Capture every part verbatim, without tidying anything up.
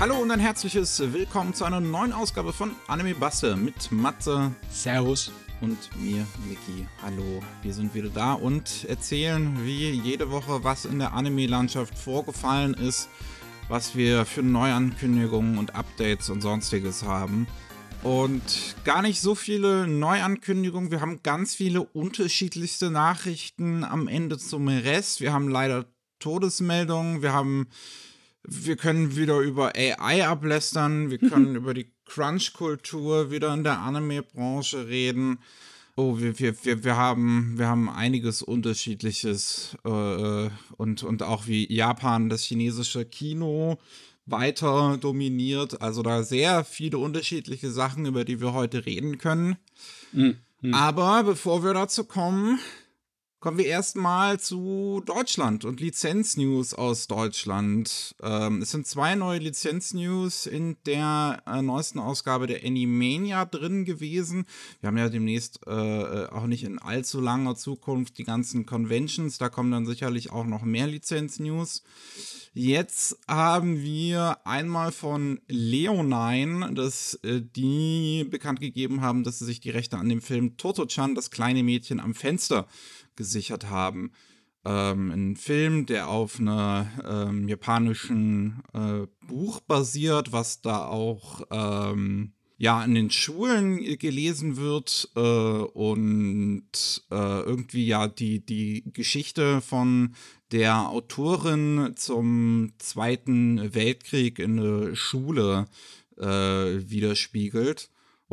Hallo und ein herzliches Willkommen zu einer neuen Ausgabe von Anime Basse mit Matze. Servus. Und mir, Miki. Hallo, wir sind wieder da und erzählen wie jede Woche, was in der Anime-Landschaft vorgefallen ist, was wir für Neuankündigungen und Updates und sonstiges haben. Und gar nicht so viele Neuankündigungen. Wir haben ganz viele unterschiedlichste Nachrichten am Ende zum Rest. Wir haben leider Todesmeldungen. Wir haben, wir können wieder über A I ablästern. Wir können über die Crunch-Kultur wieder in der Anime-Branche reden. Oh, wir, wir, wir, wir, haben, wir haben einiges Unterschiedliches. Äh, und, und auch wie Japan das chinesische Kino weiter dominiert. Also da sehr viele unterschiedliche Sachen, über die wir heute reden können. Mhm. Mhm. Aber bevor wir dazu kommen, kommen wir erstmal zu Deutschland und Lizenz-News aus Deutschland. Ähm, es sind zwei neue Lizenz-News in der äh, neuesten Ausgabe der Animania drin gewesen. Wir haben ja demnächst äh, auch nicht in allzu langer Zukunft die ganzen Conventions. Da kommen dann sicherlich auch noch mehr Lizenz-News. Jetzt haben wir einmal von Leonine, dass äh, die bekannt gegeben haben, dass sie sich die Rechte an dem Film Toto-chan, das kleine Mädchen am Fenster, gesichert haben. Ähm, ein Film, der auf einem ähm, japanischen äh, Buch basiert, was da auch ähm, ja in den Schulen gelesen wird äh, und äh, irgendwie ja die, die Geschichte von der Autorin zum Zweiten Weltkrieg in der Schule äh, widerspiegelt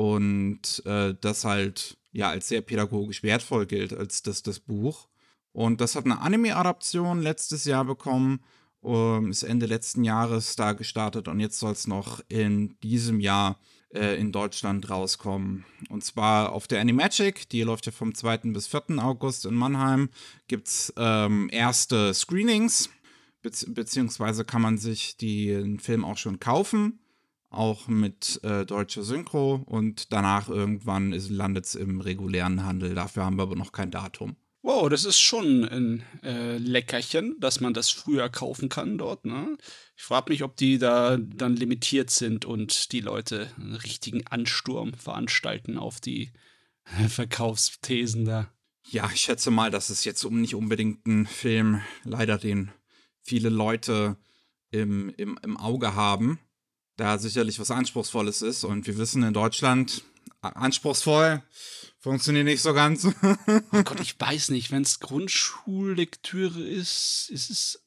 und äh, das halt ja als sehr pädagogisch wertvoll gilt als das, das Buch. Und das hat eine Anime-Adaption letztes Jahr bekommen, um, ist Ende letzten Jahres da gestartet und jetzt soll es noch in diesem Jahr äh, in Deutschland rauskommen. Und zwar auf der Animagic, die läuft ja vom zweiten bis vierten August in Mannheim, gibt es ähm, erste Screenings, be- beziehungsweise kann man sich den Film auch schon kaufen. Auch mit äh, deutscher Synchro und danach irgendwann landet es im regulären Handel. Dafür haben wir aber noch kein Datum. Wow, das ist schon ein äh, Leckerchen, dass man das früher kaufen kann dort, ne? Ich frage mich, ob die da dann limitiert sind und die Leute einen richtigen Ansturm veranstalten auf die äh, Verkaufsthesen da. Ja, ich schätze mal, dass es jetzt um nicht unbedingt ein Film, leider den viele Leute im, im, im Auge haben, da sicherlich was Anspruchsvolles ist. Und wir wissen in Deutschland, anspruchsvoll funktioniert nicht so ganz. Oh Gott, ich weiß nicht, wenn es Grundschullektüre ist, ist es.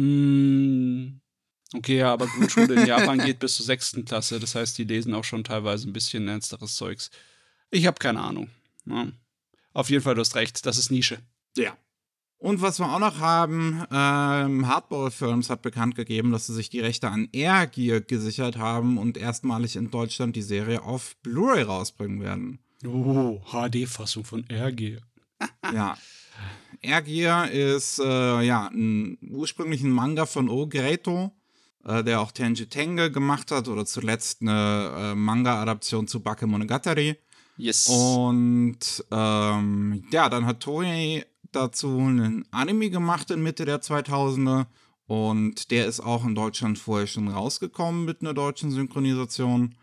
Hm, okay, ja, aber Grundschule in Japan geht bis zur sechsten Klasse. Das heißt, die lesen auch schon teilweise ein bisschen ernsteres Zeugs. Ich habe keine Ahnung. Ja. Auf jeden Fall, du hast recht, das ist Nische. Ja. Und was wir auch noch haben, ähm, Hardball Films hat bekannt gegeben, dass sie sich die Rechte an Air Gear gesichert haben und erstmalig in Deutschland die Serie auf Blu-ray rausbringen werden. Oh, H D-Fassung von R G. Ja. Air Gear ist äh, ja ein ursprünglich ein Manga von Ogreto, äh, der auch Tenji Tenge gemacht hat oder zuletzt eine äh, Manga-Adaption zu Bakemonogatari. Yes. Und ähm, ja, dann hat Toei dazu einen Anime gemacht in Mitte der zweitausender und der ist auch in Deutschland vorher schon rausgekommen mit einer deutschen Synchronisation.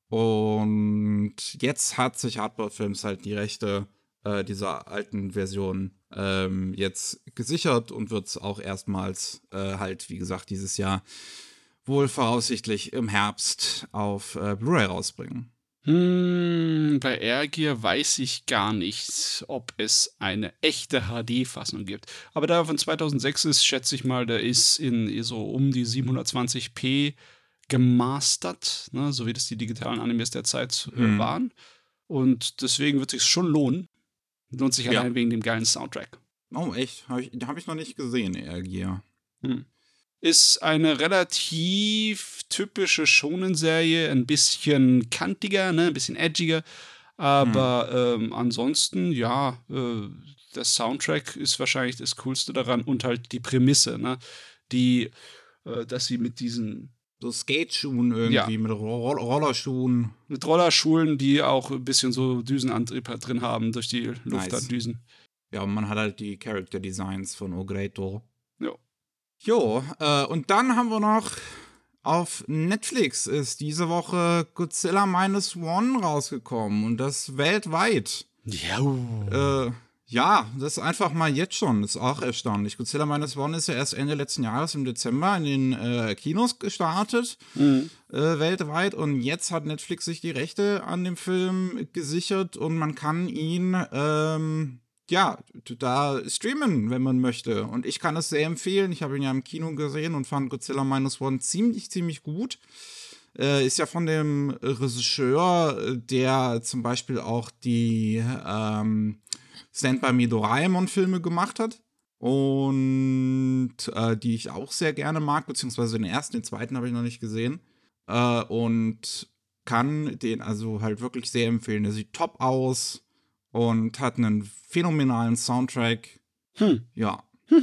Und jetzt hat sich Hardball Films halt die Rechte äh, dieser alten Version ähm, jetzt gesichert und wird es auch erstmals äh, halt, wie gesagt, dieses Jahr wohl voraussichtlich im Herbst auf äh, Blu-ray rausbringen. Hm, bei R G weiß ich gar nicht, ob es eine echte H D-Fassung gibt. Aber da er von zweitausendsechs ist, schätze ich mal, der ist in so um die siebenhundertzwanzig p gemastert, ne, so wie das die digitalen Animes der Zeit äh, Mhm. waren. Und deswegen wird es sich schon lohnen. Lohnt sich Ja. allein wegen dem geilen Soundtrack. Oh, echt? Habe ich, hab ich noch nicht gesehen, Air Gear. Hm. Ist eine relativ typische Shonen-Serie, ein bisschen kantiger, ne, ein bisschen edgiger. Aber ähm, ansonsten, ja, äh, der Soundtrack ist wahrscheinlich das Coolste daran und halt die Prämisse, ne? Die, äh, dass sie mit diesen So Skateschuhen irgendwie, Ja. mit Ro Rollerschuhen. mit Rollerschulen, die auch ein bisschen so Düsenantrieb halt drin haben durch die Luft Nice. an Düsen. Ja, und man hat halt die Character Designs von Ogreto. Ja. Jo, äh, und dann haben wir noch Auf Netflix ist diese Woche Godzilla Minus One rausgekommen und das weltweit. Ja. Äh, ja, das einfach mal jetzt schon, ist auch erstaunlich. Godzilla Minus One ist ja erst Ende letzten Jahres im Dezember in den äh, Kinos gestartet, mhm. äh, weltweit. Und jetzt hat Netflix sich die Rechte an dem Film gesichert und man kann ihn ähm, ja, da streamen, wenn man möchte. Und ich kann es sehr empfehlen. Ich habe ihn ja im Kino gesehen und fand Godzilla Minus One ziemlich, ziemlich gut. Äh, ist ja von dem Regisseur, der zum Beispiel auch die ähm, Stand By Me Doraemon-Filme gemacht hat. Und äh, die ich auch sehr gerne mag, beziehungsweise den ersten, den zweiten habe ich noch nicht gesehen. Äh, und kann den also halt wirklich sehr empfehlen. Der sieht top aus und hat einen phänomenalen Soundtrack. Hm. Ja.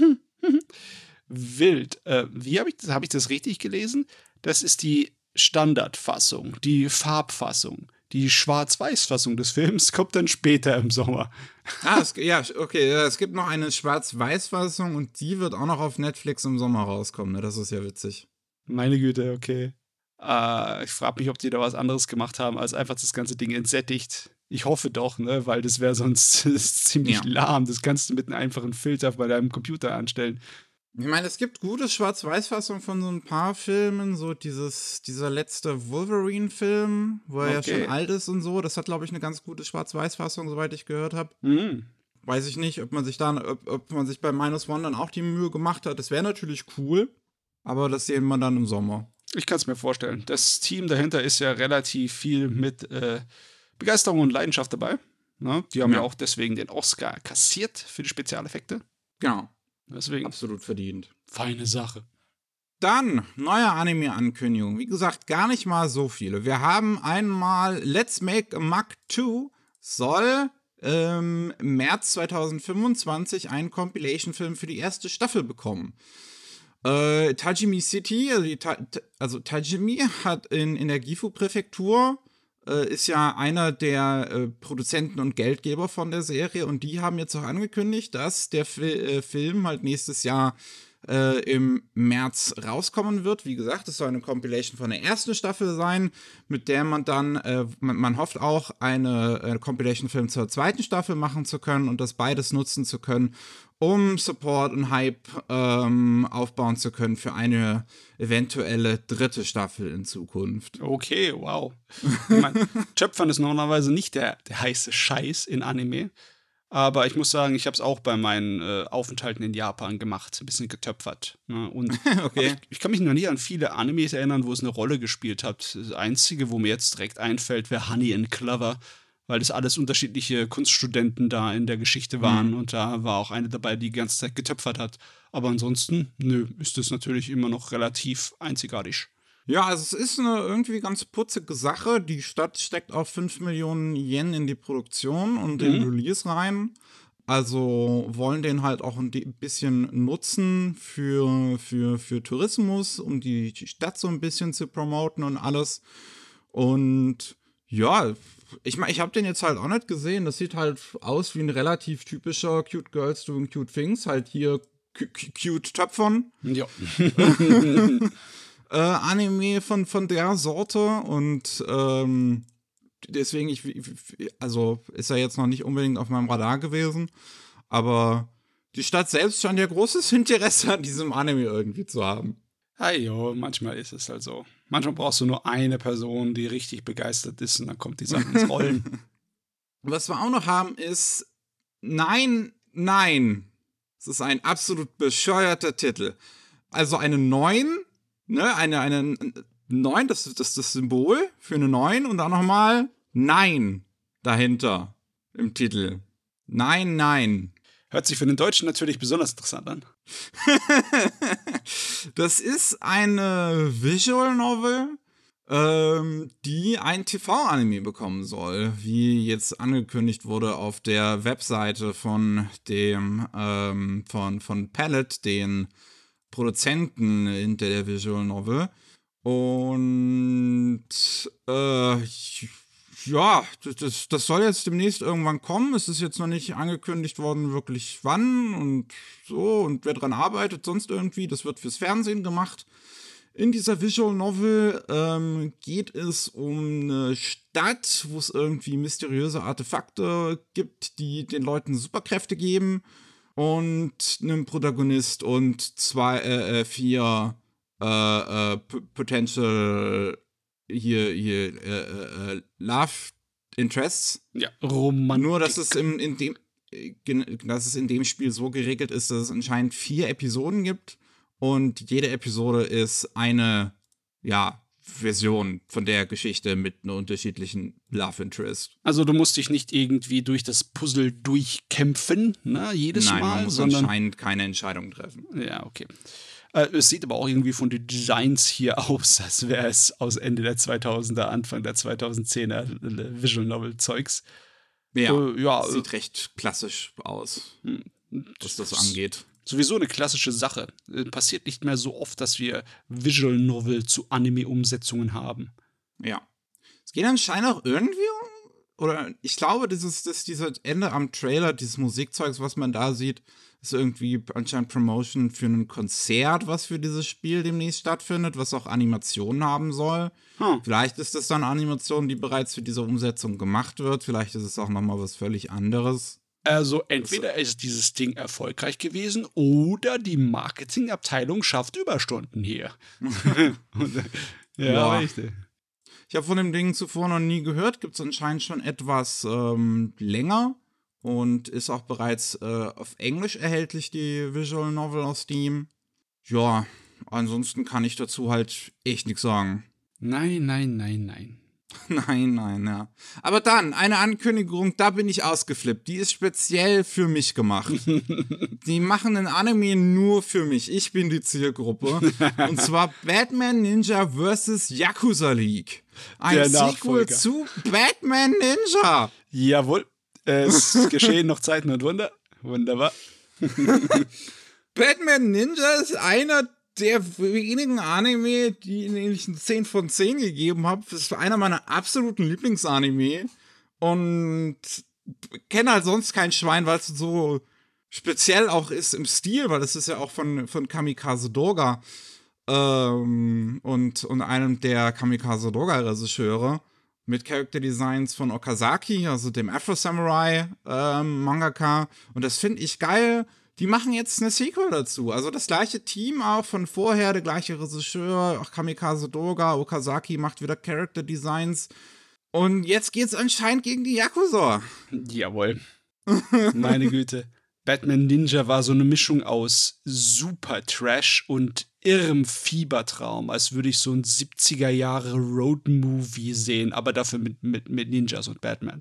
Wild. Äh, wie habe ich das? Habe ich das richtig gelesen? Das ist die Standardfassung, die Farbfassung. Die Schwarz-Weiß-Fassung des Films kommt dann später im Sommer. Ah, es, ja, okay. Es gibt noch eine Schwarz-Weiß-Fassung und die wird auch noch auf Netflix im Sommer rauskommen. Ne? Das ist ja witzig. Meine Güte, okay. Äh, ich frage mich, ob die da was anderes gemacht haben, als einfach das ganze Ding entsättigt. Ich hoffe doch, ne, weil das wäre sonst ziemlich ja. lahm. Das kannst du mit einem einfachen Filter bei deinem Computer anstellen. Ich meine, es gibt gute Schwarz-Weiß-Fassungen von so ein paar Filmen, so dieses, dieser letzte Wolverine-Film, wo er okay. ja schon alt ist und so. Das hat, glaube ich, eine ganz gute Schwarz-Weiß-Fassung, soweit ich gehört habe. Mhm. Weiß ich nicht, ob man sich da, ob, ob man sich bei Minus One dann auch die Mühe gemacht hat. Das wäre natürlich cool, aber das sehen wir dann im Sommer. Ich kann es mir vorstellen. Das Team dahinter ist ja relativ viel mit äh, Begeisterung und Leidenschaft dabei. Ne? Die haben ja. ja auch deswegen den Oscar kassiert für die Spezialeffekte. Genau. Deswegen. Absolut verdient. Feine Sache. Dann, neue Anime-Ankündigung. Wie gesagt, gar nicht mal so viele. Wir haben einmal Let's Make a Mach zwei soll ähm, im März zwanzig fünfundzwanzig einen Compilation-Film für die erste Staffel bekommen. Äh, Tajimi City, also, die Ta- also Tajimi hat in, in der Gifu-Präfektur äh, ist ja einer der äh, Produzenten und Geldgeber von der Serie und die haben jetzt auch angekündigt, dass der Fi- äh, Film halt nächstes Jahr äh, im März rauskommen wird. Wie gesagt, es soll eine Compilation von der ersten Staffel sein, mit der man dann, äh, man, man hofft auch, eine, eine Compilation-Film zur zweiten Staffel machen zu können und das beides nutzen zu können, um Support und Hype ähm, aufbauen zu können für eine eventuelle dritte Staffel in Zukunft. Okay, wow. Ich meine, Töpfern ist normalerweise nicht der, der heiße Scheiß in Anime. Aber ich muss sagen, ich habe es auch bei meinen äh, Aufenthalten in Japan gemacht, ein bisschen getöpfert. Ne? Und okay. ich, ich kann mich noch nie an viele Animes erinnern, wo es eine Rolle gespielt hat. Das Einzige, wo mir jetzt direkt einfällt, wäre Honey and Clover, weil das alles unterschiedliche Kunststudenten da in der Geschichte waren. Mhm. Und da war auch eine dabei, die die ganze Zeit getöpfert hat. Aber ansonsten, nö, ist das natürlich immer noch relativ einzigartig. Ja, also es ist eine irgendwie ganz putzige Sache. Die Stadt steckt auch fünf Millionen Yen in die Produktion und den mhm. Release rein. Also wollen den halt auch ein bisschen nutzen für, für, für Tourismus, um die Stadt so ein bisschen zu promoten und alles. Und ja, ich meine, ich habe den jetzt halt auch nicht gesehen. Das sieht halt aus wie ein relativ typischer Cute Girls Doing Cute Things. Halt hier c- c- cute Töpfern. Ja. Äh, Anime von, von der Sorte und ähm, deswegen, ich, also ist er jetzt noch nicht unbedingt auf meinem Radar gewesen, aber die Stadt selbst scheint ja großes Interesse an diesem Anime irgendwie zu haben. Hey, jo, manchmal ist es halt so. Manchmal brauchst du nur eine Person, die richtig begeistert ist und dann kommt die Sache ins Rollen. Was wir auch noch haben ist Nein, nein. Es ist ein absolut bescheuerter Titel. Also eine neun Ne, eine, eine neun, das ist das, das Symbol für eine neun und dann nochmal Nein dahinter im Titel. Nein, nein. Hört sich für den Deutschen natürlich besonders interessant an. Das ist eine Visual Novel, ähm, die ein T V-Anime bekommen soll, wie jetzt angekündigt wurde auf der Webseite von dem, ähm, von, von Palette, den Produzenten hinter der Visual Novel. Und äh, ja, das, das soll jetzt demnächst irgendwann kommen. Es ist jetzt noch nicht angekündigt worden, wirklich wann und so und wer dran arbeitet, sonst irgendwie. Das wird fürs Fernsehen gemacht. In dieser Visual Novel ähm, geht es um eine Stadt, wo es irgendwie mysteriöse Artefakte gibt, die den Leuten Superkräfte geben. Und einen Protagonist und zwei, äh, vier äh, äh, P- Potential hier, hier, äh, äh, Love Interests. Ja, Romantik. Nur, dass es im, in dem, äh, gen- dass es in dem Spiel so geregelt ist, dass es anscheinend vier Episoden gibt. Und jede Episode ist eine, ja, Version von der Geschichte mit einer unterschiedlichen Love Interest. Also du musst dich nicht irgendwie durch das Puzzle durchkämpfen, ne, jedes Nein, Mal, man muss sondern anscheinend keine Entscheidung treffen. ja, okay. Äh, es sieht aber auch irgendwie von den Designs hier aus, als wäre es aus Ende der zweitausender, Anfang der zweitausendzehner äh, Visual Novel Zeugs. Ja, Äh, ja, sieht recht klassisch aus, was das angeht. Sowieso eine klassische Sache. Äh, Passiert nicht mehr so oft, dass wir Visual Novel zu Anime-Umsetzungen haben. Ja. Es geht anscheinend auch irgendwie um, oder ich glaube, dieses, das, dieser Ende am Trailer, dieses Musikzeugs, was man da sieht, ist irgendwie anscheinend Promotion für ein Konzert, was für dieses Spiel demnächst stattfindet, was auch Animationen haben soll. Hm. Vielleicht ist das dann Animation, die bereits für diese Umsetzung gemacht wird. Vielleicht ist es auch nochmal was völlig anderes. Also entweder ist dieses Ding erfolgreich gewesen oder die Marketingabteilung schafft Überstunden hier. ja, Ja. richtig. Ich habe von dem Ding zuvor noch nie gehört, gibt es anscheinend schon etwas ähm, länger und ist auch bereits äh, auf Englisch erhältlich, die Visual Novel aus Steam. Ja, ansonsten kann ich dazu halt echt nichts sagen. Nein, nein, nein, nein. Nein, nein, ja. Aber dann, eine Ankündigung, da bin ich ausgeflippt. Die ist speziell für mich gemacht. Die machen ein Anime nur für mich. Ich bin die Zielgruppe. Und zwar Batman Ninja versus. Yakuza League. Ein Der Sequel Nachfolger. zu Batman Ninja. Jawohl. Es geschehen noch Zeiten und Wunder. Wunderbar. Batman Ninja ist einer der wenigen Anime, die denen ich eine zehn von zehn gegeben habe. Das ist einer meiner absoluten Lieblingsanime. Und kenne halt sonst kein Schwein, weil es so speziell auch ist im Stil, weil das ist ja auch von, von Kamikaze Doga ähm, und, und einem der Kamikaze Doga-Regisseure mit Character Designs von Okazaki, also dem Afro-Samurai ähm, Mangaka. Und das finde ich geil. Die machen jetzt eine Sequel dazu. Also das gleiche Team auch von vorher, der gleiche Regisseur, auch Kamikaze Doga, Okazaki macht wieder Character Designs. Und jetzt geht's anscheinend gegen die Yakuza. Jawohl. Meine Güte. Batman Ninja war so eine Mischung aus super Trash und irrem Fiebertraum, als würde ich so ein siebziger Jahre Road-Movie sehen, aber dafür mit, mit, mit Ninjas und Batman.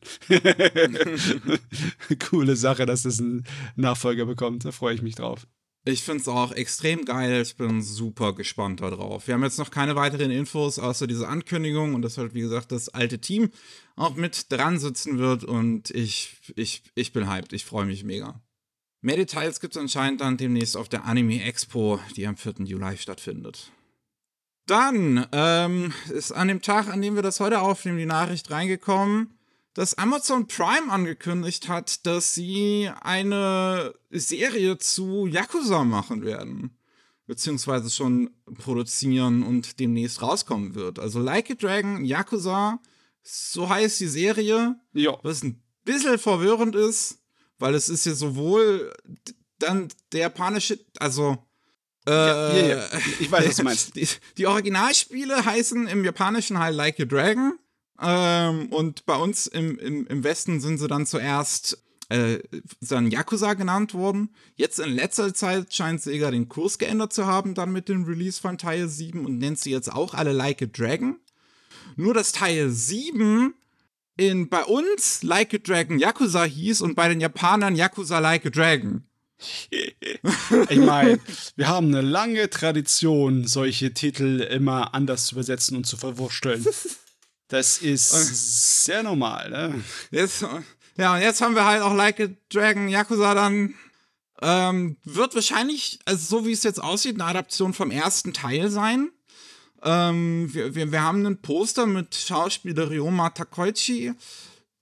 Coole Sache, dass das einen Nachfolger bekommt, da freue ich mich drauf. Ich find's auch extrem geil, ich bin super gespannt darauf. Wir haben jetzt noch keine weiteren Infos, außer diese Ankündigung und dass halt, wie gesagt, das alte Team auch mit dran sitzen wird und ich, ich, ich bin hyped, ich freue mich mega. Mehr Details gibt es anscheinend dann demnächst auf der Anime Expo, die am vierten Juli stattfindet. Dann ähm, ist an dem Tag, an dem wir das heute aufnehmen, die Nachricht reingekommen, dass Amazon Prime angekündigt hat, dass sie eine Serie zu Yakuza machen werden. Beziehungsweise schon produzieren und demnächst rauskommen wird. Also Like a Dragon, Yakuza, so heißt die Serie, Ja. was ein bisschen verwirrend ist. Weil es ist ja sowohl dann der japanische, also äh, Ja, ja, ja. Ich weiß, was du meinst. Die, die Originalspiele heißen im Japanischen halt Like a Dragon ähm, und bei uns im, im, im Westen sind sie dann zuerst äh, dann Yakuza genannt worden. Jetzt in letzter Zeit scheint Sega den Kurs geändert zu haben, dann mit dem Release von Teil sieben und nennt sie jetzt auch alle Like a Dragon. Nur dass Teil sieben in bei uns Like a Dragon Yakuza hieß und bei den Japanern Yakuza Like a Dragon. Ich meine, wir haben eine lange Tradition, solche Titel immer anders zu übersetzen und zu verwursteln. Das ist sehr normal, ne? Jetzt, ja, und jetzt haben wir halt auch Like a Dragon Yakuza dann. Ähm, wird wahrscheinlich, also so wie es jetzt aussieht, eine Adaption vom ersten Teil sein. Ähm, wir, wir, wir haben einen Poster mit Schauspieler Ryoma Takoichi,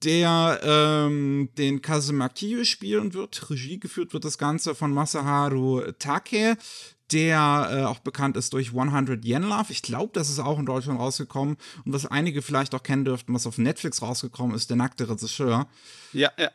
der ähm, den Kazuma Kiryu spielen wird. Regie geführt wird das Ganze von Masaharu Take, der äh, auch bekannt ist durch hundert Yen Love. Ich glaube, das ist auch in Deutschland rausgekommen. Und was einige vielleicht auch kennen dürften, was auf Netflix rausgekommen ist, Der nackte Regisseur. Ja, ja.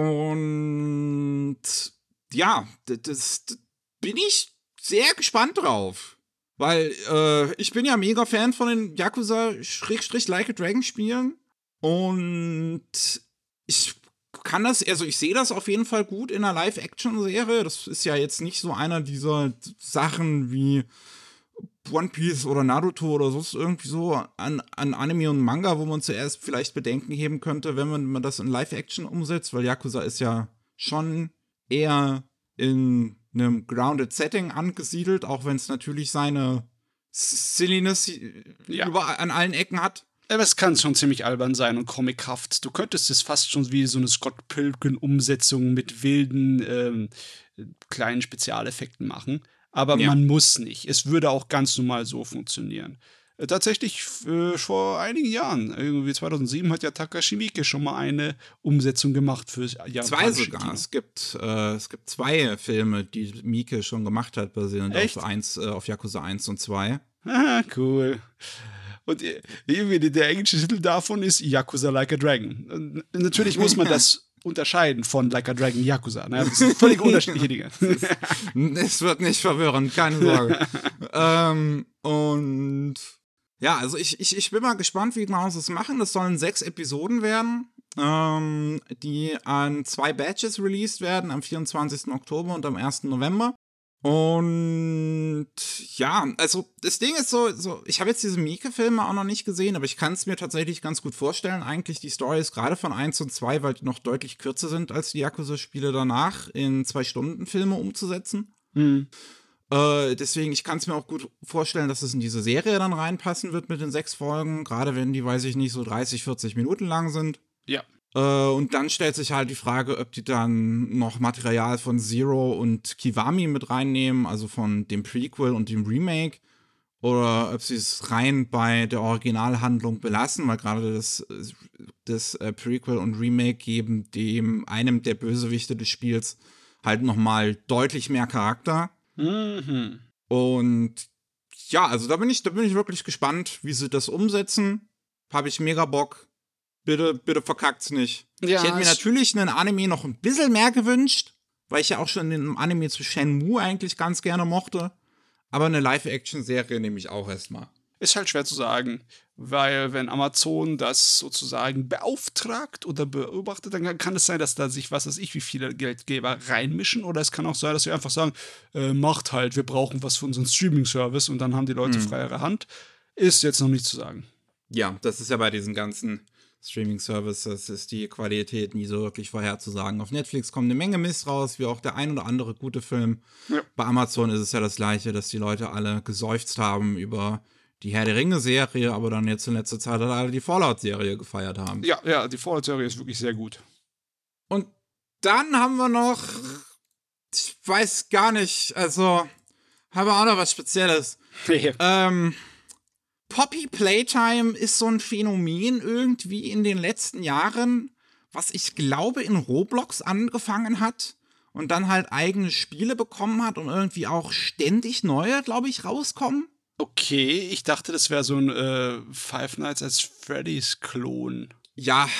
Und ja, das, das bin ich sehr gespannt drauf. Weil äh, ich bin ja mega Fan von den Yakuza-Like a Dragon Spielen. Und ich kann das, also ich sehe das auf jeden Fall gut in einer Live-Action-Serie. Das ist ja jetzt nicht so einer dieser Sachen wie One Piece oder Naruto oder sonst irgendwie so an, an Anime und Manga, wo man zuerst vielleicht Bedenken heben könnte, wenn man, man das in Live-Action umsetzt, weil Yakuza ist ja schon eher in einem grounded Setting angesiedelt, auch wenn es natürlich seine Silliness ja. überall an allen Ecken hat. Aber es kann schon ziemlich albern sein und comichaft. Du könntest es fast schon wie so eine Scott Pilgrim-Umsetzung mit wilden ähm, kleinen Spezialeffekten machen. Aber ja. man muss nicht. Es würde auch ganz normal so funktionieren. Äh, tatsächlich äh, vor einigen Jahren, irgendwie zweitausendsieben, hat ja Takashi Miike schon mal eine Umsetzung gemacht für japanische Zwei sogar. Kino. Es gibt, äh, es gibt zwei Filme, die Miike schon gemacht hat, basierend Echt? auf, eins, äh, auf Yakuza eins und zwei. Ah, cool. Und irgendwie der englische Titel davon ist Yakuza Like a Dragon. Und natürlich muss man das unterscheiden von Like a Dragon Yakuza. Ne? Das sind völlig unterschiedliche Dinge. Es wird nicht verwirrend, keine Sorge. ähm, und ja, also ich, ich, ich bin mal gespannt, wie genau sie es machen. Das sollen sechs Episoden werden, ähm, die an zwei Batches released werden, am vierundzwanzigsten Oktober und am ersten November. Und ja, also das Ding ist so, so ich habe jetzt diese Miike-Filme auch noch nicht gesehen, aber ich kann es mir tatsächlich ganz gut vorstellen. Eigentlich die Story ist gerade von eins und zwei, weil die noch deutlich kürzer sind als die Yakuza-Spiele danach, in Zwei-Stunden-Filme umzusetzen. Mhm. Äh, deswegen, ich kann es mir auch gut vorstellen, dass es in diese Serie dann reinpassen wird mit den sechs Folgen, gerade wenn die, weiß ich nicht, so dreißig, vierzig Minuten lang sind. Ja. Und dann stellt sich halt die Frage, ob die dann noch Material von Zero und Kiwami mit reinnehmen, also von dem Prequel und dem Remake, oder ob sie es rein bei der Originalhandlung belassen, weil gerade das, das äh, Prequel und Remake geben dem einem der Bösewichte des Spiels halt nochmal deutlich mehr Charakter. Mhm. Und ja, also da bin ich, da bin ich wirklich gespannt, wie sie das umsetzen. Habe ich mega Bock. Bitte, bitte verkackt's nicht. Ja, ich hätte mir natürlich einen Anime noch ein bisschen mehr gewünscht, weil ich ja auch schon den Anime zu Shenmue eigentlich ganz gerne mochte. Aber eine Live-Action-Serie nehme ich auch erstmal. Ist halt schwer zu sagen, weil wenn Amazon das sozusagen beauftragt oder beobachtet, dann kann es sein, dass da sich, was weiß ich, wie viele Geldgeber reinmischen, oder es kann auch sein, dass sie einfach sagen, äh, macht halt, wir brauchen was für unseren Streaming-Service, und dann haben die Leute hm. freiere Hand. Ist jetzt noch nicht zu sagen. Ja, das ist ja bei diesen ganzen Streaming-Services ist die Qualität nie so wirklich vorherzusagen. Auf Netflix kommt eine Menge Mist raus, wie auch der ein oder andere gute Film. Ja. Bei Amazon ist es ja das Gleiche, dass die Leute alle geseufzt haben über die Herr der Ringe-Serie, aber dann jetzt in letzter Zeit alle die Fallout-Serie gefeiert haben. Ja, ja, die Fallout-Serie ist wirklich sehr gut. Und dann haben wir noch, ich weiß gar nicht, also haben wir auch noch was Spezielles. Ja. Ähm, Poppy Playtime ist so ein Phänomen irgendwie in den letzten Jahren, was ich glaube in Roblox angefangen hat und dann halt eigene Spiele bekommen hat und irgendwie auch ständig neue, glaube ich, rauskommen. Okay, ich dachte, das wäre so ein äh, Five Nights at Freddy's Klon. Ja,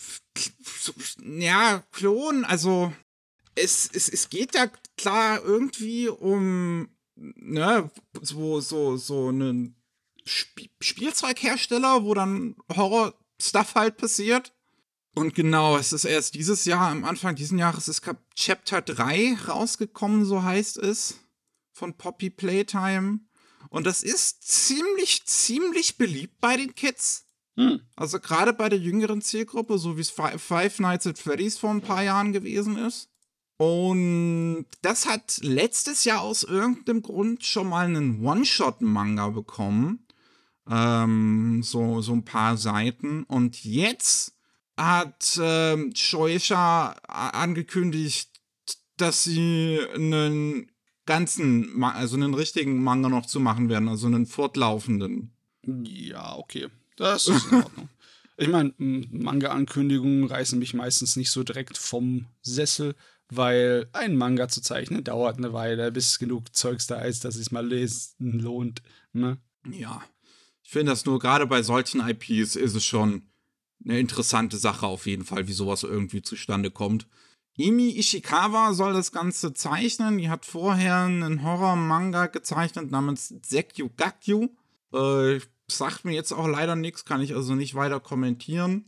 ja, Klon, also es, es, es geht ja klar irgendwie um, ne, so, so, so einen Sp- Spielzeughersteller, wo dann Horror-Stuff halt passiert. Und genau, es ist erst dieses Jahr, am Anfang dieses Jahres ist Chapter drei rausgekommen, so heißt es, von Poppy Playtime. Und das ist ziemlich, ziemlich beliebt bei den Kids. Hm. Also gerade bei der jüngeren Zielgruppe, so wie es Five Nights at Freddy's vor ein paar Jahren gewesen ist. Und das hat letztes Jahr aus irgendeinem Grund schon mal einen One-Shot-Manga bekommen. Ähm, so, so ein paar Seiten. Und jetzt hat ähm, Shueisha angekündigt, dass sie einen ganzen, also einen richtigen Manga noch zu machen werden, also einen fortlaufenden. Ja, okay. Das ist in Ordnung. Ich meine, Manga-Ankündigungen reißen mich meistens nicht so direkt vom Sessel, weil ein Manga zu zeichnen dauert eine Weile, bis genug Zeugs da ist, dass es mal lesen lohnt. Ne? Ja. Ich finde das nur, gerade bei solchen I Ps ist es schon eine interessante Sache auf jeden Fall, wie sowas irgendwie zustande kommt. Imi Ishikawa soll das Ganze zeichnen. Die hat vorher einen Horror-Manga gezeichnet namens Zekyu Gakyu. Äh, sagt mir jetzt auch leider nichts, kann ich also nicht weiter kommentieren.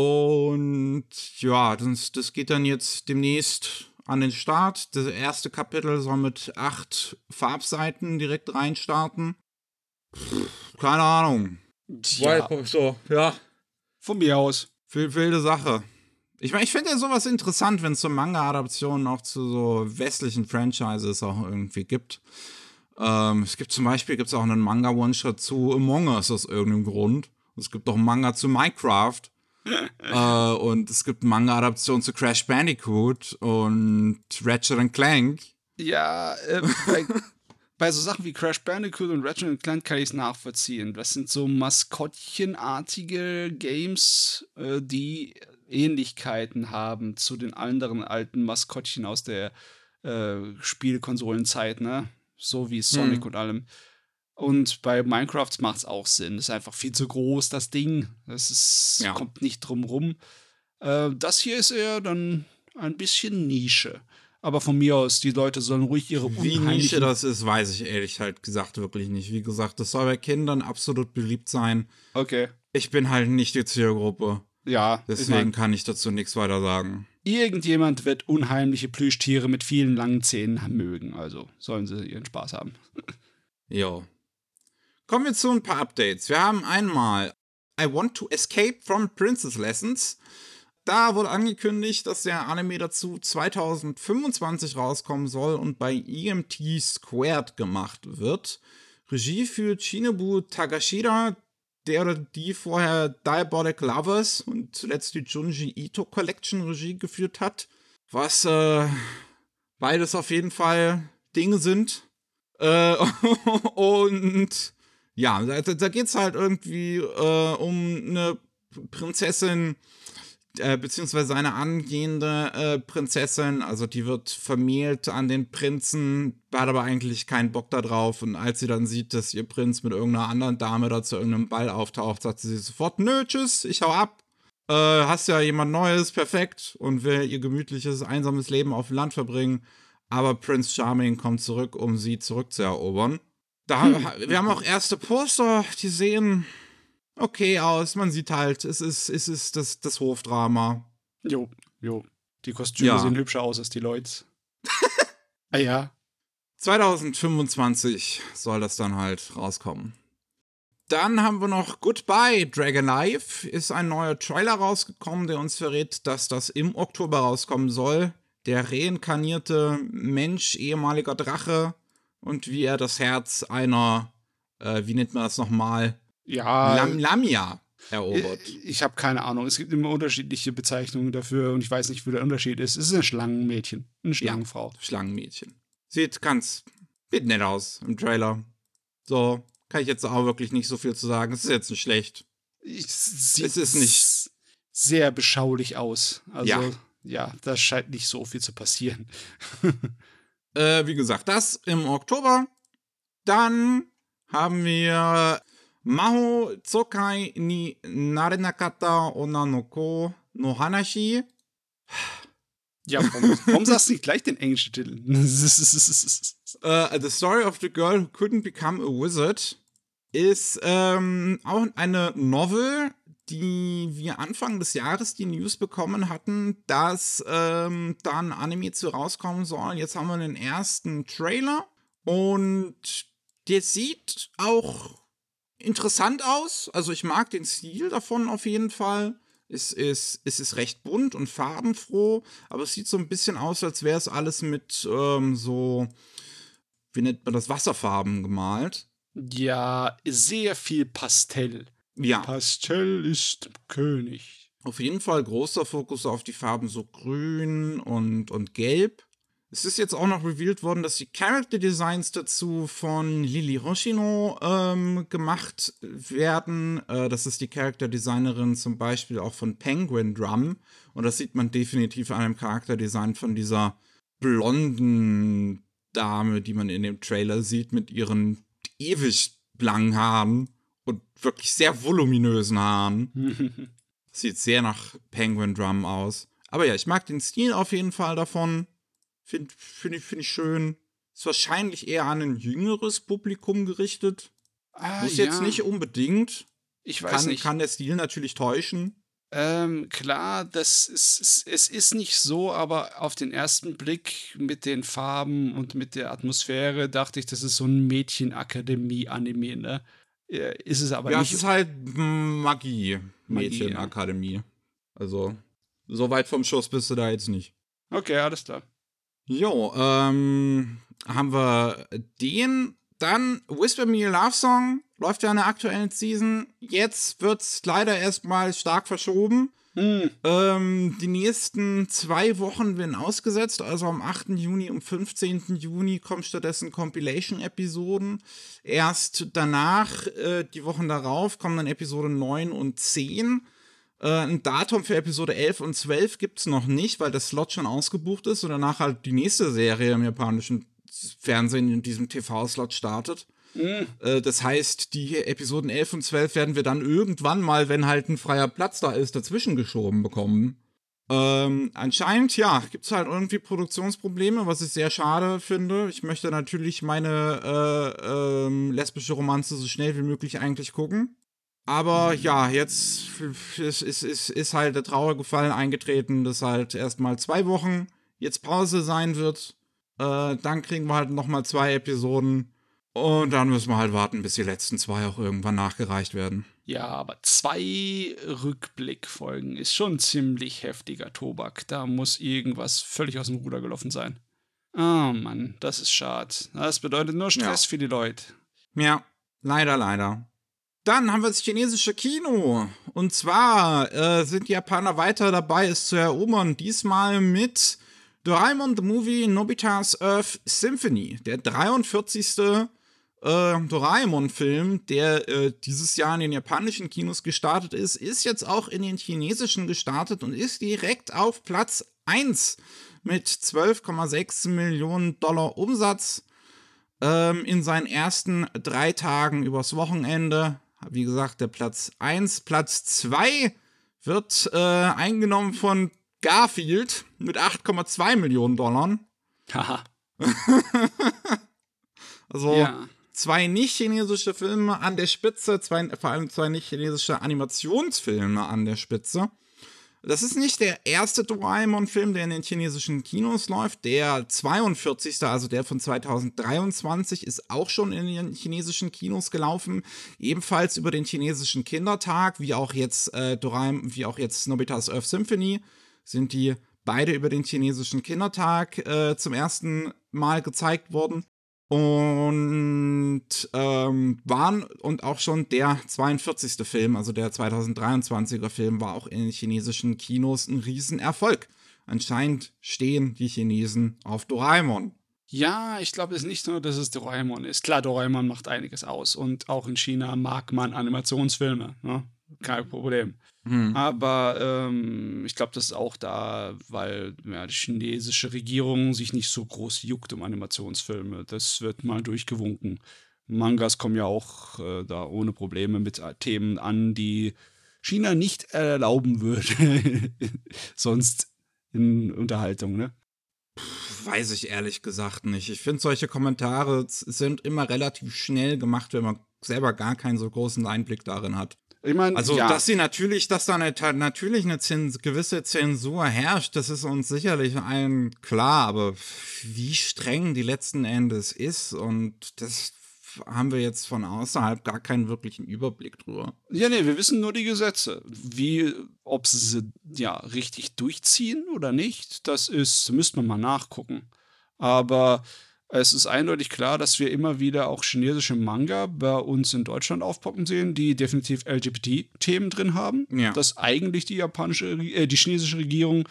Und ja, das, das geht dann jetzt demnächst an den Start. Das erste Kapitel soll mit acht Farbseiten direkt reinstarten. Pff, keine Ahnung. Ja. So, ja. Von mir aus. Wilde Sache. Ich meine, ich finde ja sowas interessant, wenn es so Manga-Adaptionen auch zu so westlichen Franchises auch irgendwie gibt. Ähm, es gibt zum Beispiel gibt's auch einen Manga-One-Shot zu Among Us aus irgendeinem Grund. Es gibt auch einen Manga zu Minecraft. äh, und es gibt Manga-Adaptionen zu Crash Bandicoot und Ratchet and Clank. Ja, äh, bei, bei so Sachen wie Crash Bandicoot und Ratchet and Clank kann ich es nachvollziehen. Das sind so Maskottchenartige Games, äh, die Ähnlichkeiten haben zu den anderen alten Maskottchen aus der äh, Spielkonsolenzeit, ne? So wie Sonic Hm. und allem. Und bei Minecraft macht es auch Sinn. Das ist einfach viel zu groß, das Ding. Das ist, Ja. kommt nicht drum rum. Äh, das hier ist eher dann ein bisschen Nische. Aber von mir aus, die Leute sollen ruhig ihre Wie unheimlichen... Nische das ist, weiß ich ehrlich halt gesagt wirklich nicht. Wie gesagt, das soll bei Kindern absolut beliebt sein. Okay. Ich bin halt nicht die Zielgruppe. Ja, ich Deswegen mein, kann ich dazu nichts weiter sagen. irgendjemand wird unheimliche Plüschtiere mit vielen langen Zähnen mögen. Also sollen sie ihren Spaß haben. Jo. Kommen wir zu ein paar Updates. Wir haben einmal I Want to Escape from Princess Lessons. Da wurde angekündigt, dass der Anime dazu zwanzig fünfundzwanzig rauskommen soll und bei E M T Squared gemacht wird. Regie führt Shinobu Takashira, der oder die vorher Diabolic Lovers und zuletzt die Junji Ito Collection Regie geführt hat. Was äh, beides auf jeden Fall Dinge sind. Äh, und ja, da, da geht es halt irgendwie äh, um eine Prinzessin, äh, beziehungsweise eine angehende äh, Prinzessin. Also die wird vermählt an den Prinzen, hat aber eigentlich keinen Bock da drauf. Und als sie dann sieht, dass ihr Prinz mit irgendeiner anderen Dame da zu irgendeinem Ball auftaucht, sagt sie sofort, nö, tschüss, ich hau ab. Äh, hast ja jemand Neues, perfekt. Und will ihr gemütliches, einsames Leben auf dem Land verbringen. Aber Prince Charming kommt zurück, um sie zurückzuerobern. Da, hm. Wir haben auch erste Poster, die sehen okay aus. Man sieht halt, es ist, es ist das, das Hofdrama. Jo, jo. Die Kostüme Ja. sehen hübscher aus als die Leute. Ah ja. zwanzig fünfundzwanzig soll das dann halt rauskommen. Dann haben wir noch Goodbye Dragon Life. Ist ein neuer Trailer rausgekommen, der uns verrät, dass das im Oktober rauskommen soll. Der reinkarnierte Mensch, ehemaliger Drache und wie er das Herz einer, äh, wie nennt man das nochmal? Ja. Lam Lamia erobert. Ich, ich habe keine Ahnung. Es gibt immer unterschiedliche Bezeichnungen dafür und ich weiß nicht, wo der Unterschied ist. Es ist ein Schlangenmädchen. Eine Schlangenfrau. Ja, Schlangenmädchen. Sieht ganz sieht nett aus im Trailer. So, kann ich jetzt auch wirklich nicht so viel zu sagen. Es ist jetzt nicht schlecht. Ich, sieht es ist nicht sehr beschaulich aus. Also, ja, ja da scheint nicht so viel zu passieren. äh, wie gesagt, das im Oktober. Dann haben wir Maho Tsokai ni Narenakata Onna no Ko no Hanashi. Ja, warum, warum sagst du nicht gleich den englischen Titel? uh, The Story of the Girl Who Couldn't Become a Wizard ist ähm, auch eine Novel, die wir Anfang des Jahres die News bekommen hatten, dass ähm, da ein Anime zu rauskommen soll. Jetzt haben wir den ersten Trailer und der sieht auch interessant aus. Also ich mag den Stil davon auf jeden Fall. Es ist, es ist recht bunt und farbenfroh, aber es sieht so ein bisschen aus, als wäre es alles mit ähm, so, wie nennt man das, Wasserfarben gemalt. Ja, sehr viel Pastell. Ja. Pastell ist König. Auf jeden Fall großer Fokus auf die Farben so grün und, und gelb. Es ist jetzt auch noch revealed worden, dass die Character Designs dazu von Lily Hoshino ähm, gemacht werden. Äh, das ist die Character Designerin zum Beispiel auch von Penguin Drum. Und das sieht man definitiv an dem Charakterdesign von dieser blonden Dame, die man in dem Trailer sieht, mit ihren ewig langen Haaren und wirklich sehr voluminösen Haaren. Sieht sehr nach Penguin Drum aus. Aber ja, ich mag den Stil auf jeden Fall davon. Finde find ich, find ich schön. Ist wahrscheinlich eher an ein jüngeres Publikum gerichtet. Ah, Muss ja. jetzt nicht unbedingt. Ich weiß Kann, nicht. kann der Stil natürlich täuschen. Ähm, klar, das ist, es, es ist nicht so, aber auf den ersten Blick mit den Farben und mit der Atmosphäre dachte ich, das ist so ein Mädchenakademie-Anime, ne? Äh, Ist es aber Ja, nicht. es ist halt Magie, Magie, Mädchenakademie. Also, so weit vom Schuss bist du da jetzt nicht. Okay, alles klar. Jo, ähm, haben wir den. Dann Whisper Me a Love Song. Läuft ja in der aktuellen Season. Jetzt wird's leider erstmal stark verschoben. Hm. Ähm, die nächsten zwei Wochen werden ausgesetzt. Also am achten Juni und fünfzehnten Juni kommen stattdessen Compilation-Episoden. Erst danach, äh, die Wochen darauf, kommen dann Episode neun und zehn. Äh, ein Datum für Episode elf und zwölf gibt's noch nicht, weil das Slot schon ausgebucht ist und danach halt die nächste Serie im japanischen Fernsehen in diesem T V-Slot startet. Mhm. Äh, das heißt, die Episoden elf und zwölf werden wir dann irgendwann mal, wenn halt ein freier Platz da ist, dazwischen geschoben bekommen. Ähm, anscheinend, ja, gibt's halt irgendwie Produktionsprobleme, was ich sehr schade finde. Ich möchte natürlich meine äh, ähm, lesbische Romanze so schnell wie möglich eigentlich gucken. Aber ja, jetzt ist, ist, ist, ist halt der traurige Fall eingetreten, dass halt erstmal zwei Wochen jetzt Pause sein wird. Äh, dann kriegen wir halt nochmal zwei Episoden. Und dann müssen wir halt warten, bis die letzten zwei auch irgendwann nachgereicht werden. Ja, aber zwei Rückblickfolgen ist schon ziemlich heftiger Tobak. Da muss irgendwas völlig aus dem Ruder gelaufen sein. Oh Mann, das ist schade. Das bedeutet nur Stress Ja. für die Leute. Ja, leider, leider. Dann haben wir das chinesische Kino. Und zwar äh, sind die Japaner weiter dabei, es zu erobern. Diesmal mit Doraemon the Movie Nobita's Earth Symphony. Der dreiundvierzigste Äh, Doraemon-Film, der äh, dieses Jahr in den japanischen Kinos gestartet ist, ist jetzt auch in den chinesischen gestartet und ist direkt auf Platz eins mit zwölf Komma sechs Millionen Dollar Umsatz ähm, in seinen ersten drei Tagen übers Wochenende. Wie gesagt, der Platz eins. Platz zwei wird äh, eingenommen von Garfield mit acht Komma zwei Millionen Dollar. Haha. Also Ja. zwei nicht-chinesische Filme an der Spitze, zwei, vor allem zwei nicht-chinesische Animationsfilme an der Spitze. Das ist nicht der erste Doraemon-Film, der in den chinesischen Kinos läuft. Der zweiundvierzigste, also der von zweitausenddreiundzwanzig, ist auch schon in den chinesischen Kinos gelaufen. Ebenfalls über den chinesischen Kindertag, wie auch jetzt äh, Doraemon, wie auch jetzt Nobita's Earth Symphony, sind die beide über den chinesischen Kindertag äh, zum ersten Mal gezeigt worden. Und ähm, waren und auch schon der zweiundvierzigste Film, also der zweitausenddreiundzwanziger Film, war auch in den chinesischen Kinos ein Riesenerfolg. Anscheinend stehen die Chinesen auf Doraemon. Ja, ich glaube es ist nicht nur, dass es Doraemon ist. Klar, Doraemon macht einiges aus. Und auch in China mag man Animationsfilme. Ne? Kein Problem. Hm. Aber ähm, ich glaube, das ist auch da, weil ja, die chinesische Regierung sich nicht so groß juckt um Animationsfilme. Das wird mal durchgewunken. Mangas kommen ja auch äh, da ohne Probleme mit äh, Themen an, die China nicht erlauben würde. Sonst in Unterhaltung, ne? Weiß ich ehrlich gesagt nicht. Ich finde, solche Kommentare sind immer relativ schnell gemacht, wenn man selber gar keinen so großen Einblick darin hat. Ich meine, Also, ja. dass sie natürlich, dass da eine, natürlich eine Zens- gewisse Zensur herrscht, das ist uns sicherlich allen klar, aber wie streng die letzten Endes ist und das haben wir jetzt von außerhalb gar keinen wirklichen Überblick drüber. Ja, nee, wir wissen nur die Gesetze. Wie, ob sie sie ja richtig durchziehen oder nicht, das ist, müsste man mal nachgucken. Aber es ist eindeutig klar, dass wir immer wieder auch chinesische Manga bei uns in Deutschland aufpoppen sehen, die definitiv L G B T-Themen drin haben. Ja. Dass eigentlich die japanische, äh, die chinesische Regierung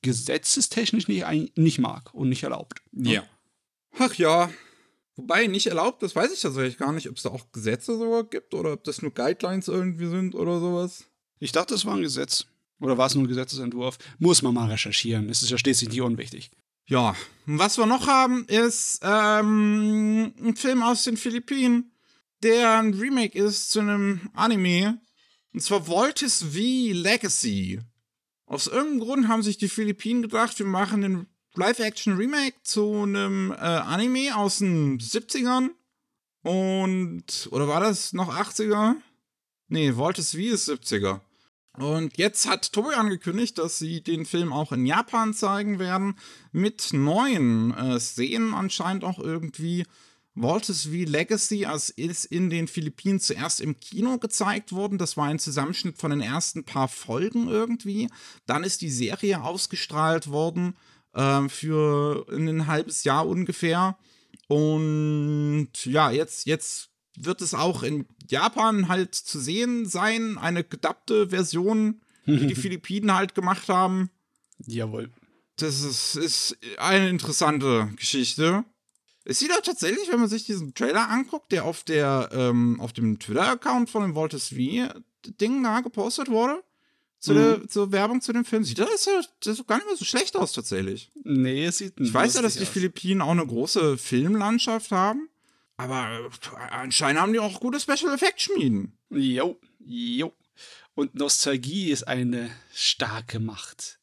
gesetzestechnisch nicht, ein- nicht mag und nicht erlaubt. Ne? Ja. Ach ja. Wobei, nicht erlaubt, das weiß ich tatsächlich gar nicht, ob es da auch Gesetze sogar gibt oder ob das nur Guidelines irgendwie sind oder sowas. Ich dachte, das war ein Gesetz. Oder war es nur ein Gesetzesentwurf? Muss man mal recherchieren. Es ist ja schließlich nicht unwichtig. Ja, und was wir noch haben, ist ähm, ein Film aus den Philippinen, der ein Remake ist zu einem Anime. Und zwar Voltes V Legacy. Aus irgendeinem Grund haben sich die Philippinen gedacht, wir machen einen Live-Action-Remake zu einem äh, Anime aus den siebzigern. Und, oder war das noch achtziger? Nee, Voltes V ist siebziger. Und jetzt hat Toei angekündigt, dass sie den Film auch in Japan zeigen werden, mit neuen äh, Szenen anscheinend auch irgendwie. Voltes V Legacy also ist in den Philippinen zuerst im Kino gezeigt worden. Das war ein Zusammenschnitt von den ersten paar Folgen irgendwie. Dann ist die Serie ausgestrahlt worden äh, für ein halbes Jahr ungefähr. Und ja, jetzt, jetzt wird es auch in Japan halt zu sehen sein. Eine gedubbte Version, die die Philippinen halt gemacht haben. Jawohl. Das ist, ist eine interessante Geschichte. Es sieht auch tatsächlich, wenn man sich diesen Trailer anguckt, der auf der ähm, auf dem Twitter-Account von dem Voltes V-Ding da gepostet wurde, zu Mhm. der, zur Werbung zu dem Film, sieht das, ja, das sieht gar nicht mal so schlecht aus tatsächlich. Nee, es sieht Ich weiß ja, dass die lustig aus. Philippinen auch eine große Filmlandschaft haben, aber äh, anscheinend haben die auch gute Special Effects Schmieden. Jo, jo. Und Nostalgie ist eine starke Macht.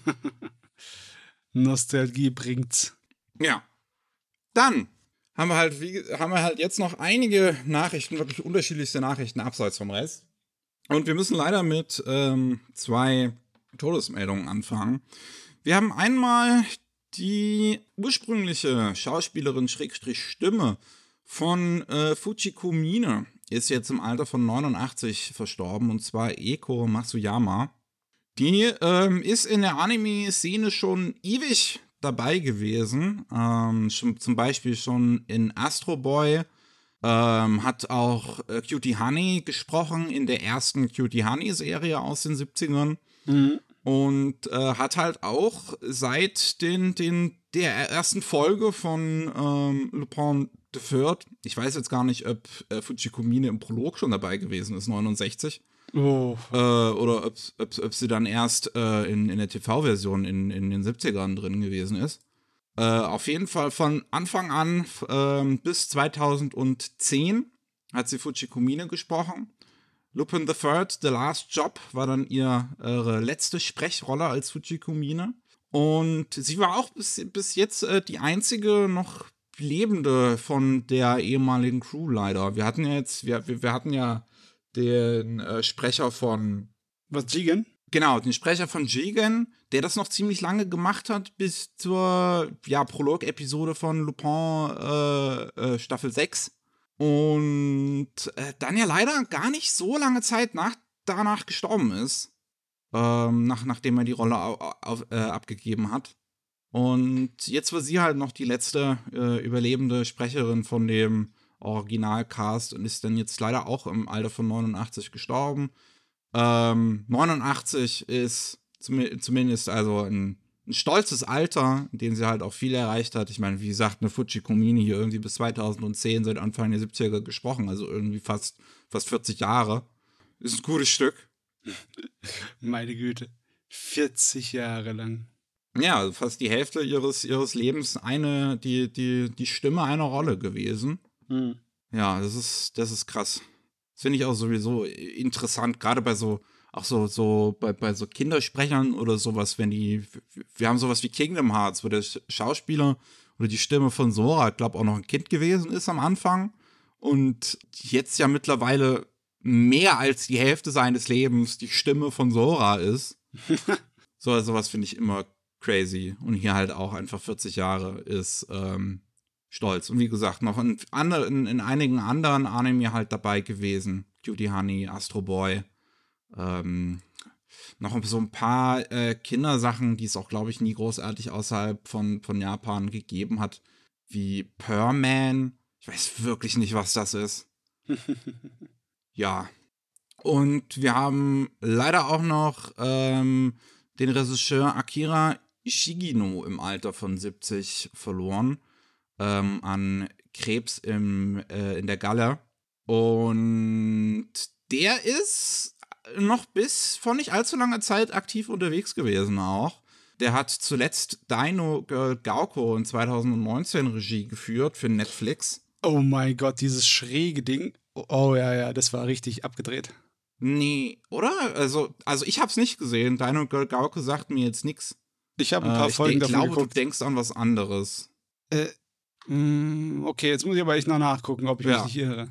Nostalgie bringt's. Ja. Dann haben wir halt, wie, haben wir halt jetzt noch einige Nachrichten, wirklich unterschiedlichste Nachrichten abseits vom Rest. Und wir müssen leider mit ähm, zwei Todesmeldungen anfangen. Wir haben einmal die ursprüngliche Schauspielerin Schrägstrich Stimme von äh, Fujiko Mine ist jetzt im Alter von neunundachtzig verstorben, und zwar Eiko Masuyama. Die ähm, ist in der Anime-Szene schon ewig dabei gewesen. Ähm, schon, zum Beispiel schon in Astro Boy. Ähm, hat auch äh, Cutie Honey gesprochen in der ersten Cutie Honey-Serie aus den siebzigern. Mhm. Und äh, hat halt auch seit den, den, der ersten Folge von ähm, Lupin the Third, ich weiß jetzt gar nicht, ob äh, Fujiko Mine im Prolog schon dabei gewesen ist, neunundsechzig. Oh. Äh, oder ob, ob, ob sie dann erst äh, in, in der T V-Version in, in den siebzigern drin gewesen ist. Äh, auf jeden Fall von Anfang an äh, bis zweitausendzehn hat sie Fujiko Mine gesprochen. Lupin the Third, The Last Job, war dann ihr, ihre letzte Sprechrolle als Fujiko Mine. Und sie war auch bis, bis jetzt äh, die einzige noch Lebende von der ehemaligen Crew leider. Wir hatten ja jetzt, wir, wir, wir hatten ja den äh, Sprecher von, Was, Jigen? genau, den Sprecher von Jigen, der das noch ziemlich lange gemacht hat, bis zur, ja, Prolog-Episode von Lupin äh, äh, Staffel sechs. Und äh, dann ja leider gar nicht so lange Zeit nach, danach gestorben ist. Ähm, nach, nachdem er die Rolle au, auf, äh, abgegeben hat. Und jetzt war sie halt noch die letzte äh, überlebende Sprecherin von dem Originalcast und ist dann jetzt leider auch im Alter von neunundachtzig gestorben. Ähm, neunundachtzig ist zum, zumindest also ein, ein stolzes Alter, in dem sie halt auch viel erreicht hat. Ich meine, wie gesagt, eine Fujiko Mine hier irgendwie bis zweitausendzehn, seit Anfang der siebziger gesprochen, also irgendwie fast, fast vierzig Jahre. Ist ein gutes Stück. Meine Güte. vierzig Jahre lang. Ja, also fast die Hälfte ihres, ihres Lebens eine, die, die, die Stimme einer Rolle gewesen. Hm. Ja, das ist, das ist krass. Das finde ich auch sowieso interessant, gerade bei so, auch so, so, bei, bei so Kindersprechern oder sowas, wenn die, wir haben sowas wie Kingdom Hearts, wo der Schauspieler oder die Stimme von Sora, ich glaube, auch noch ein Kind gewesen ist am Anfang und jetzt ja mittlerweile mehr als die Hälfte seines Lebens die Stimme von Sora ist. So, sowas finde ich immer crazy. Und hier halt auch einfach vierzig Jahre ist ähm, stolz. Und wie gesagt, noch in, andre, in, in einigen anderen Anime halt dabei gewesen. Cutie Honey, Astro Boy. Ähm, noch so ein paar äh, Kindersachen, die es auch, glaube ich, nie großartig außerhalb von, von Japan gegeben hat. Wie Perman. Ich weiß wirklich nicht, was das ist. Ja. Und wir haben leider auch noch ähm, den Regisseur Akira Shigino im Alter von siebzig verloren. Ähm, an Krebs im, äh, in der Galle. Und der ist noch bis vor nicht allzu langer Zeit aktiv unterwegs gewesen auch. Der hat zuletzt Dino Girl Gauko in zwanzig neunzehn Regie geführt für Netflix. Oh mein Gott, dieses schräge Ding. Oh ja, ja, das war richtig abgedreht. Nee, oder? Also, also ich hab's nicht gesehen. Dino Girl Gauko sagt mir jetzt nichts. Ich habe ein paar äh, Folgen ich davon glaube, geguckt. Du denkst an was anderes. Äh, mh, okay, jetzt muss ich aber echt noch nachgucken, ob ich ja. mich nicht irre.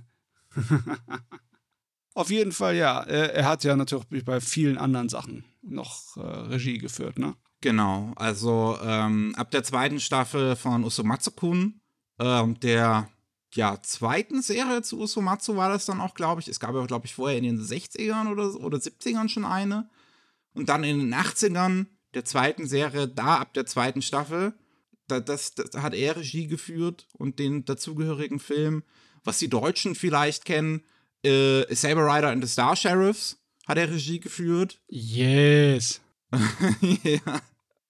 Auf jeden Fall, ja. Er, er hat ja natürlich bei vielen anderen Sachen noch äh, Regie geführt, ne? Genau, also ähm, ab der zweiten Staffel von Usomatsu-kun, ähm, der ja, zweiten Serie zu Usomatsu war das dann auch, glaube ich. Es gab ja, glaube ich, vorher in den sechzigern oder, oder siebzigern schon eine. Und dann in den achtzigern der zweiten Serie, da ab der zweiten Staffel, da, das, das hat er Regie geführt und den dazugehörigen Film. Was die Deutschen vielleicht kennen, äh, Saber Rider and the Star Sheriffs hat er Regie geführt. Yes. Ja.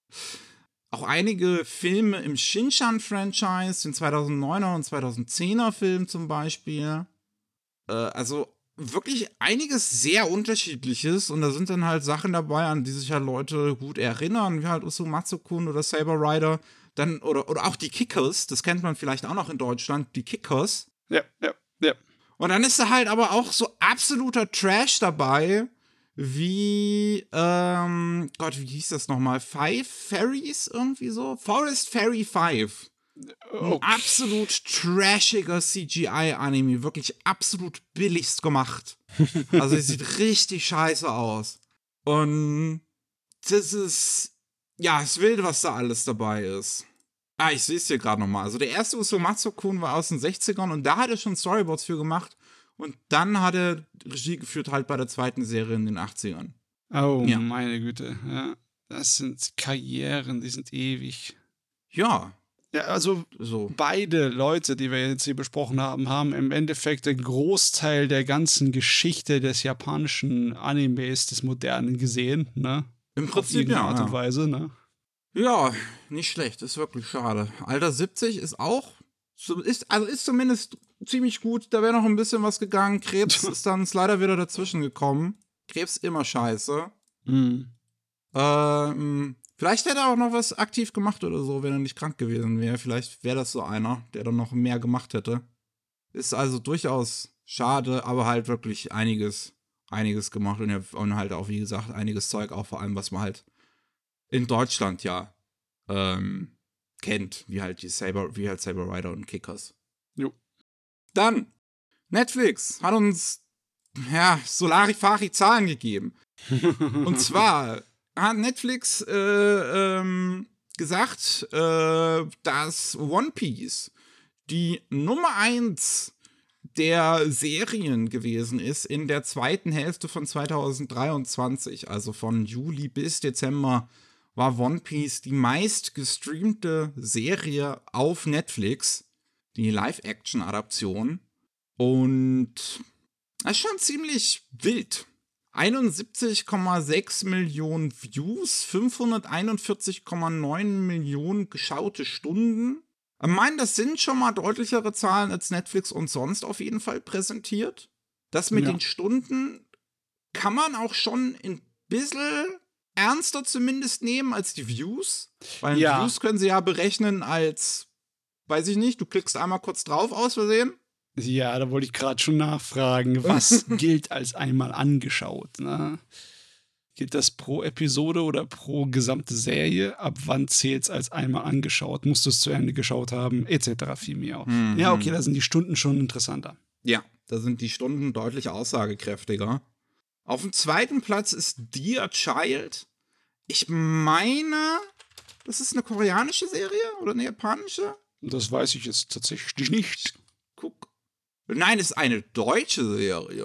Auch einige Filme im Shin-Chan-Franchise, den zweitausenddeuner und zweitausendzehner Film zum Beispiel. Äh, also wirklich einiges sehr Unterschiedliches und da sind dann halt Sachen dabei, an die sich halt Leute gut erinnern, wie halt Usomatsu-kun oder Saber Rider. Dann, oder, oder auch die Kickers, das kennt man vielleicht auch noch in Deutschland, die Kickers. Ja, ja, ja. Und dann ist da halt aber auch so absoluter Trash dabei, wie, ähm, Gott, wie hieß das nochmal? Five Fairies irgendwie so? Forest Fairy five. Okay. Ein absolut trashiger C G I-Anime, wirklich absolut billigst gemacht. Also es sieht richtig scheiße aus. Und das ist, ja, es ist wild, was da alles dabei ist. Ah, ich sehe es hier gerade nochmal. Also der erste Usomatsu-kun war aus den sechzigern und da hat er schon Storyboards für gemacht. Und dann hat er Regie geführt halt bei der zweiten Serie in den achtzigern. Oh, ja. Meine Güte. Ja, das sind Karrieren, die sind ewig. Ja. Ja, also so. Beide Leute, die wir jetzt hier besprochen haben, haben im Endeffekt den Großteil der ganzen Geschichte des japanischen Animes, des Modernen gesehen, ne? Im Prinzip, ja. ja. Art und Weise, ne? Ja, nicht schlecht, ist wirklich schade. Alter siebzig ist auch, ist, also ist zumindest ziemlich gut, da wäre noch ein bisschen was gegangen. Krebs ist dann leider wieder dazwischen gekommen. Krebs immer scheiße. Mhm. Ähm, vielleicht hätte er auch noch was aktiv gemacht oder so, wenn er nicht krank gewesen wäre. Vielleicht wäre das so einer, der dann noch mehr gemacht hätte. Ist also durchaus schade, aber halt wirklich einiges, einiges gemacht und, er, und halt auch, wie gesagt, einiges Zeug, auch vor allem, was man halt in Deutschland ja ähm, kennt, wie halt die Saber, wie halt Saber Rider und Kickers. Jo. Dann, Netflix hat uns, ja, Solari-Fari-Zahlen gegeben. Und zwar hat Netflix äh, ähm, gesagt, äh, dass One Piece die Nummer eins der Serien gewesen ist in der zweiten Hälfte von zweitausenddreiundzwanzig, also von Juli bis Dezember war One Piece die meist gestreamte Serie auf Netflix, die Live-Action-Adaption. Und das ist schon ziemlich wild. einundsiebzig Komma sechs Millionen Views, fünfhunderteinundvierzig Komma neun Millionen geschaute Stunden. Ich meine, das sind schon mal deutlichere Zahlen, als Netflix uns sonst auf jeden Fall präsentiert. Das mit ja. den Stunden kann man auch schon ein bisschen ernster zumindest nehmen als die Views. Weil ja. Views können sie ja berechnen als, weiß ich nicht, du klickst einmal kurz drauf aus Versehen. Ja, da wollte ich gerade schon nachfragen, was gilt als einmal angeschaut, ne? Gilt das pro Episode oder pro gesamte Serie? Ab wann zählt es als einmal angeschaut? Musst du es zu Ende geschaut haben? Etc. fiel mir auf. Mhm. Ja, okay, da sind die Stunden schon interessanter. Ja, da sind die Stunden deutlich aussagekräftiger. Auf dem zweiten Platz ist Dear Child. Ich meine, das ist eine koreanische Serie oder eine japanische? Das weiß ich jetzt tatsächlich nicht. Guck. Nein, es ist eine deutsche Serie.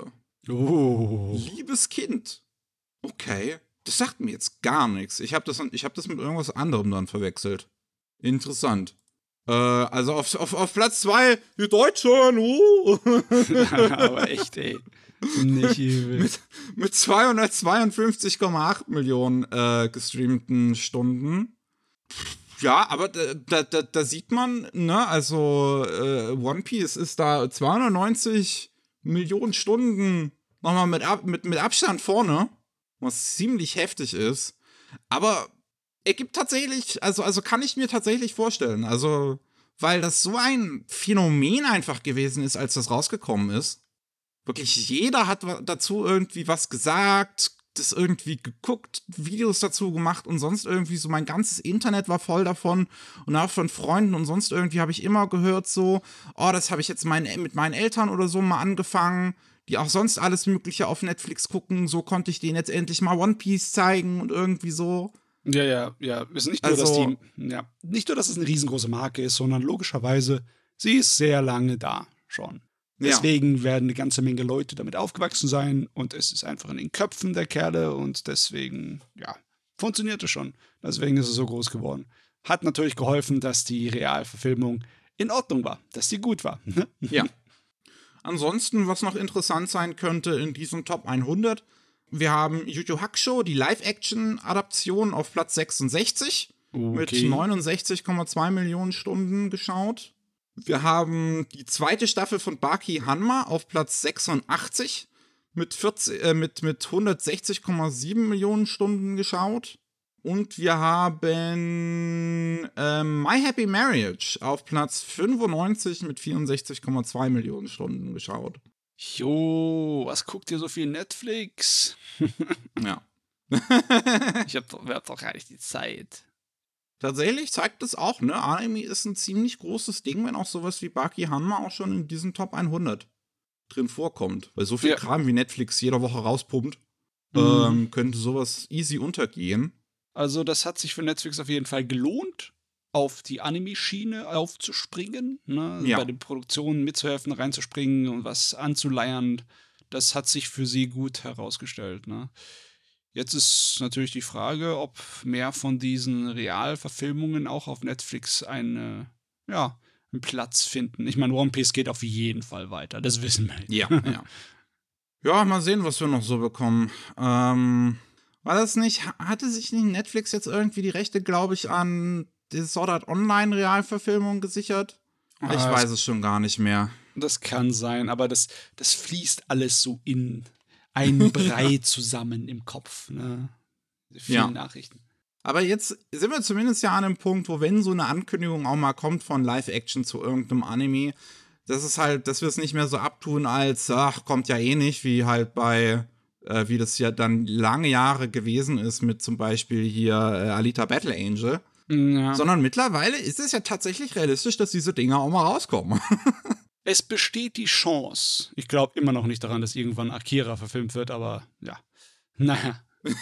Oh. Liebes Kind. Okay. Das sagt mir jetzt gar nichts. Ich habe das, hab das mit irgendwas anderem dann verwechselt. Interessant. Äh, also auf, auf, auf Platz zwei, die Deutschen. Uh. Aber echt, ey. Nicht übel. Mit, mit zweihundertzweiundfünfzig Komma acht Millionen äh, gestreamten Stunden. Ja, aber da, da, da, da sieht man, ne, also äh, One Piece ist da zweihundertneunzig Millionen Stunden nochmal mit, Ab mit, mit Abstand vorne, was ziemlich heftig ist. Aber er gibt tatsächlich, also, also kann ich mir tatsächlich vorstellen, also, weil das so ein Phänomen einfach gewesen ist, als das rausgekommen ist. Wirklich jeder hat dazu irgendwie was gesagt, das irgendwie geguckt, Videos dazu gemacht und sonst irgendwie so, mein ganzes Internet war voll davon und auch von Freunden und sonst irgendwie habe ich immer gehört so, oh, das habe ich jetzt mein, mit meinen Eltern oder so mal angefangen, die auch sonst alles Mögliche auf Netflix gucken, so konnte ich denen jetzt endlich mal One Piece zeigen und irgendwie so. Ja, ja, ja. Es ist nicht nur, Also, dass die, ja, nicht nur, dass es eine riesengroße Marke ist, sondern logischerweise, sie ist sehr lange da schon. Deswegen ja. werden eine ganze Menge Leute damit aufgewachsen sein und es ist einfach in den Köpfen der Kerle und deswegen, ja, funktioniert es schon. Deswegen ist es so groß geworden. Hat natürlich geholfen, dass die Realverfilmung in Ordnung war, dass die gut war. Ja. Ansonsten, was noch interessant sein könnte in diesem Top hundert, wir haben Yu Yu Hakusho, die Live-Action-Adaption auf Platz sechsundsechzig okay. mit neunundsechzig Komma zwei Millionen Stunden geschaut. Wir haben die zweite Staffel von Baki Hanma auf Platz sechsundachtzig mit, vierzig, äh, mit, mit hundertsechzig Komma sieben Millionen Stunden geschaut. Und wir haben ähm, My Happy Marriage auf Platz fünfundneunzig mit vierundsechzig Komma zwei Millionen Stunden geschaut. Jo, was guckt ihr so viel Netflix? Ja. Ich hab doch, hab doch gar nicht die Zeit. Tatsächlich zeigt es auch, ne? Anime ist ein ziemlich großes Ding, wenn auch sowas wie Baki Hanma auch schon in diesem Top hundert drin vorkommt. Weil so viel ja. Kram wie Netflix jede Woche rauspumpt, mhm. ähm, könnte sowas easy untergehen. Also das hat sich für Netflix auf jeden Fall gelohnt, auf die Anime-Schiene aufzuspringen, ne? Ja. Bei den Produktionen mitzuhelfen, reinzuspringen und was anzuleiern. Das hat sich für sie gut herausgestellt, ne? Jetzt ist natürlich die Frage, ob mehr von diesen Realverfilmungen auch auf Netflix eine, ja, einen Platz finden. Ich meine, One Piece geht auf jeden Fall weiter, das wissen wir. Ja, ja. Ja, mal sehen, was wir noch so bekommen. Ähm, war das nicht, hatte sich nicht Netflix jetzt irgendwie die Rechte, glaube ich, an die Sword Art Online Realverfilmung gesichert? Ich ah, weiß es schon gar nicht mehr. Das kann sein, aber das, das fließt alles so in ein Brei zusammen im Kopf, ne? Viele ja. Nachrichten. Aber jetzt sind wir zumindest ja an einem Punkt, wo, wenn so eine Ankündigung auch mal kommt von Live-Action zu irgendeinem Anime, das ist halt, dass wir es nicht mehr so abtun als, ach, kommt ja eh nicht, wie halt bei, äh, wie das ja dann lange Jahre gewesen ist mit zum Beispiel hier äh, Alita Battle Angel. Ja. Sondern mittlerweile ist es ja tatsächlich realistisch, dass diese Dinger auch mal rauskommen. Es besteht die Chance. Ich glaube immer noch nicht daran, dass irgendwann Akira verfilmt wird, aber ja. Naja.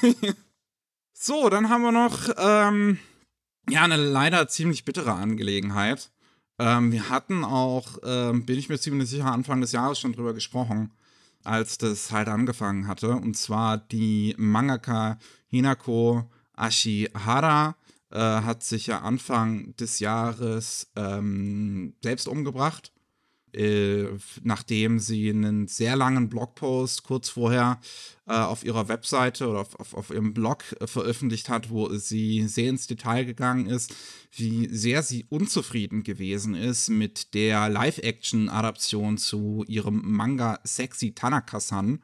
So, dann haben wir noch ähm, ja, eine leider ziemlich bittere Angelegenheit. Ähm, wir hatten auch, ähm, bin ich mir ziemlich sicher, Anfang des Jahres schon drüber gesprochen, als das halt angefangen hatte. Und zwar die Mangaka Hinako Ashihara äh, hat sich ja Anfang des Jahres ähm, selbst umgebracht. Äh, nachdem sie einen sehr langen Blogpost kurz vorher äh, auf ihrer Webseite oder auf, auf, auf ihrem Blog äh, veröffentlicht hat, wo sie sehr ins Detail gegangen ist, wie sehr sie unzufrieden gewesen ist mit der Live-Action-Adaption zu ihrem Manga Sexy Tanaka-san.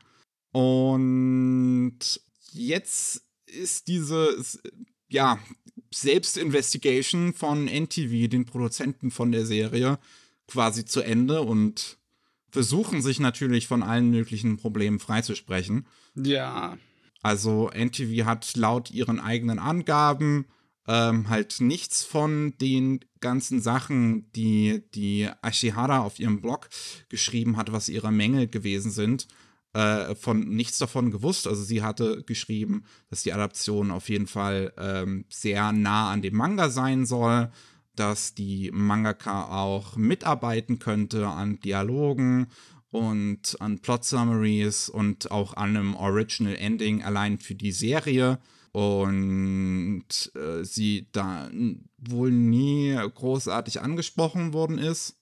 Und jetzt ist diese, ja, Selbstinvestigation von N T V, den Produzenten von der Serie, quasi zu Ende und versuchen sich natürlich von allen möglichen Problemen freizusprechen. Ja. Also N T V hat laut ihren eigenen Angaben ähm, halt nichts von den ganzen Sachen, die die Ashihara auf ihrem Blog geschrieben hat, was ihre Mängel gewesen sind, äh, von nichts davon gewusst. Also sie hatte geschrieben, dass die Adaption auf jeden Fall ähm, sehr nah an dem Manga sein soll, dass die Mangaka auch mitarbeiten könnte an Dialogen und an Plot-Summaries und auch an einem Original Ending allein für die Serie. Und äh, sie da wohl nie großartig angesprochen worden ist.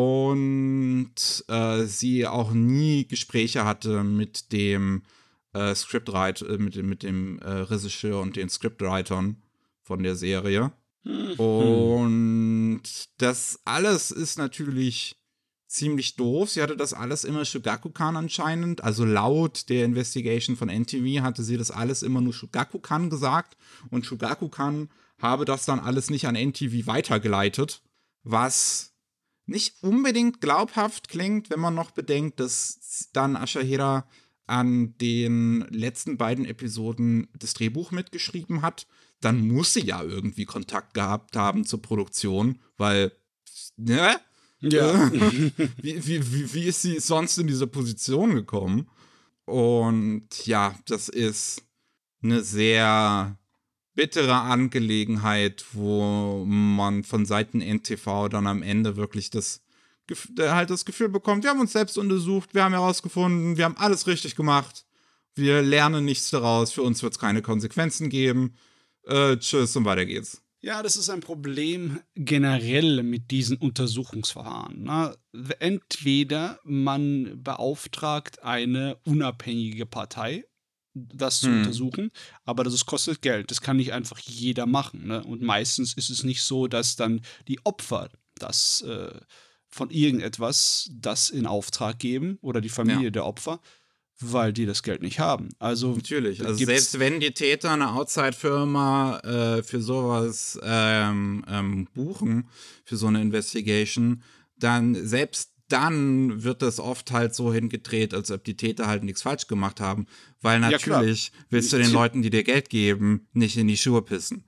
Und äh, sie auch nie Gespräche hatte mit dem äh, Scriptwriter, mit, mit dem äh, Regisseur und den Scriptwritern von der Serie. Mhm. Und das alles ist natürlich ziemlich doof. Sie hatte das alles immer Shogakukan anscheinend. Also laut der Investigation von N T V hatte sie das alles immer nur Shogakukan gesagt. Und Shogakukan habe das dann alles nicht an N T V weitergeleitet. Was nicht unbedingt glaubhaft klingt, wenn man noch bedenkt, dass dann Ashihara an den letzten beiden Episoden das Drehbuch mitgeschrieben hat. Dann muss sie ja irgendwie Kontakt gehabt haben zur Produktion, weil, ne? Ja. Äh, wie, wie, wie, wie ist sie sonst in diese Position gekommen? Und ja, das ist eine sehr bittere Angelegenheit, wo man von Seiten N T V dann am Ende wirklich das halt das Gefühl bekommt, wir haben uns selbst untersucht, wir haben herausgefunden, wir haben alles richtig gemacht, wir lernen nichts daraus, für uns wird es keine Konsequenzen geben. Äh, tschüss und weiter geht's. Ja, das ist ein Problem generell mit diesen Untersuchungsverfahren. Ne? Entweder man beauftragt eine unabhängige Partei, das zu Hm. untersuchen, aber das ist, kostet Geld. Das kann nicht einfach jeder machen. Ne? Und meistens ist es nicht so, dass dann die Opfer das äh, von irgendetwas das in Auftrag geben oder die Ja. Familie der Opfer, weil die das Geld nicht haben. Also Natürlich. Also gibt's selbst wenn die Täter eine Outside-Firma äh, für sowas ähm, ähm, buchen, für so eine Investigation, dann selbst dann wird das oft halt so hingedreht, als ob die Täter halt nichts falsch gemacht haben. Weil ja klar. natürlich willst du den Leuten, die dir Geld geben, nicht in die Schuhe pissen.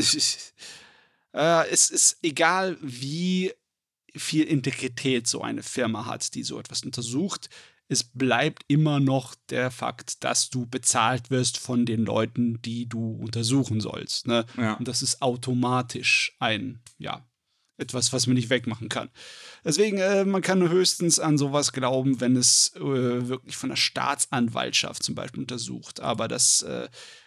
äh, es ist egal, wie viel Integrität so eine Firma hat, die so etwas untersucht. Es bleibt immer noch der Fakt, dass du bezahlt wirst von den Leuten, die du untersuchen sollst. Ne? Ja. Und das ist automatisch ein, ja, etwas, was man nicht wegmachen kann. Deswegen, äh, man kann nur höchstens an sowas glauben, wenn es äh, wirklich von der Staatsanwaltschaft zum Beispiel untersucht. Aber das äh,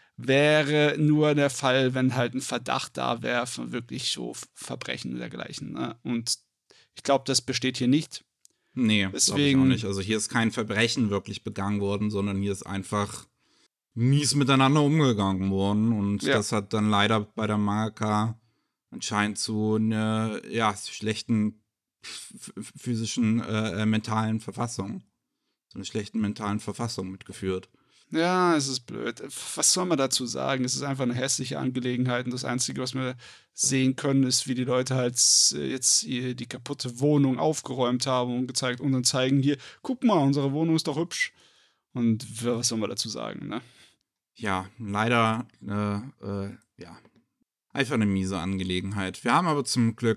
wäre nur der Fall, wenn halt ein Verdacht da wäre von wirklich so Verbrechen und dergleichen. Ne? Und ich glaube, das besteht hier nicht. Nee, glaube ich auch Deswegen, nicht. Also hier ist kein Verbrechen wirklich begangen worden, sondern hier ist einfach mies miteinander umgegangen worden. Und ja, das hat dann leider bei der Mangaka anscheinend zu einer ja, schlechten f- f- physischen, äh, äh, mentalen Verfassung. Zu einer schlechten mentalen Verfassung mitgeführt. ja, es ist blöd. Was soll man dazu sagen? Es ist einfach eine hässliche Angelegenheit und das Einzige, was wir sehen können, ist, wie die Leute halt äh, jetzt ihr- die kaputte Wohnung aufgeräumt haben und gezeigt und dann zeigen hier, guck mal, unsere Wohnung ist doch hübsch. Und was soll man dazu sagen, ne? Ja, leider, äh, äh, ja, einfach eine miese Angelegenheit. Wir haben aber zum Glück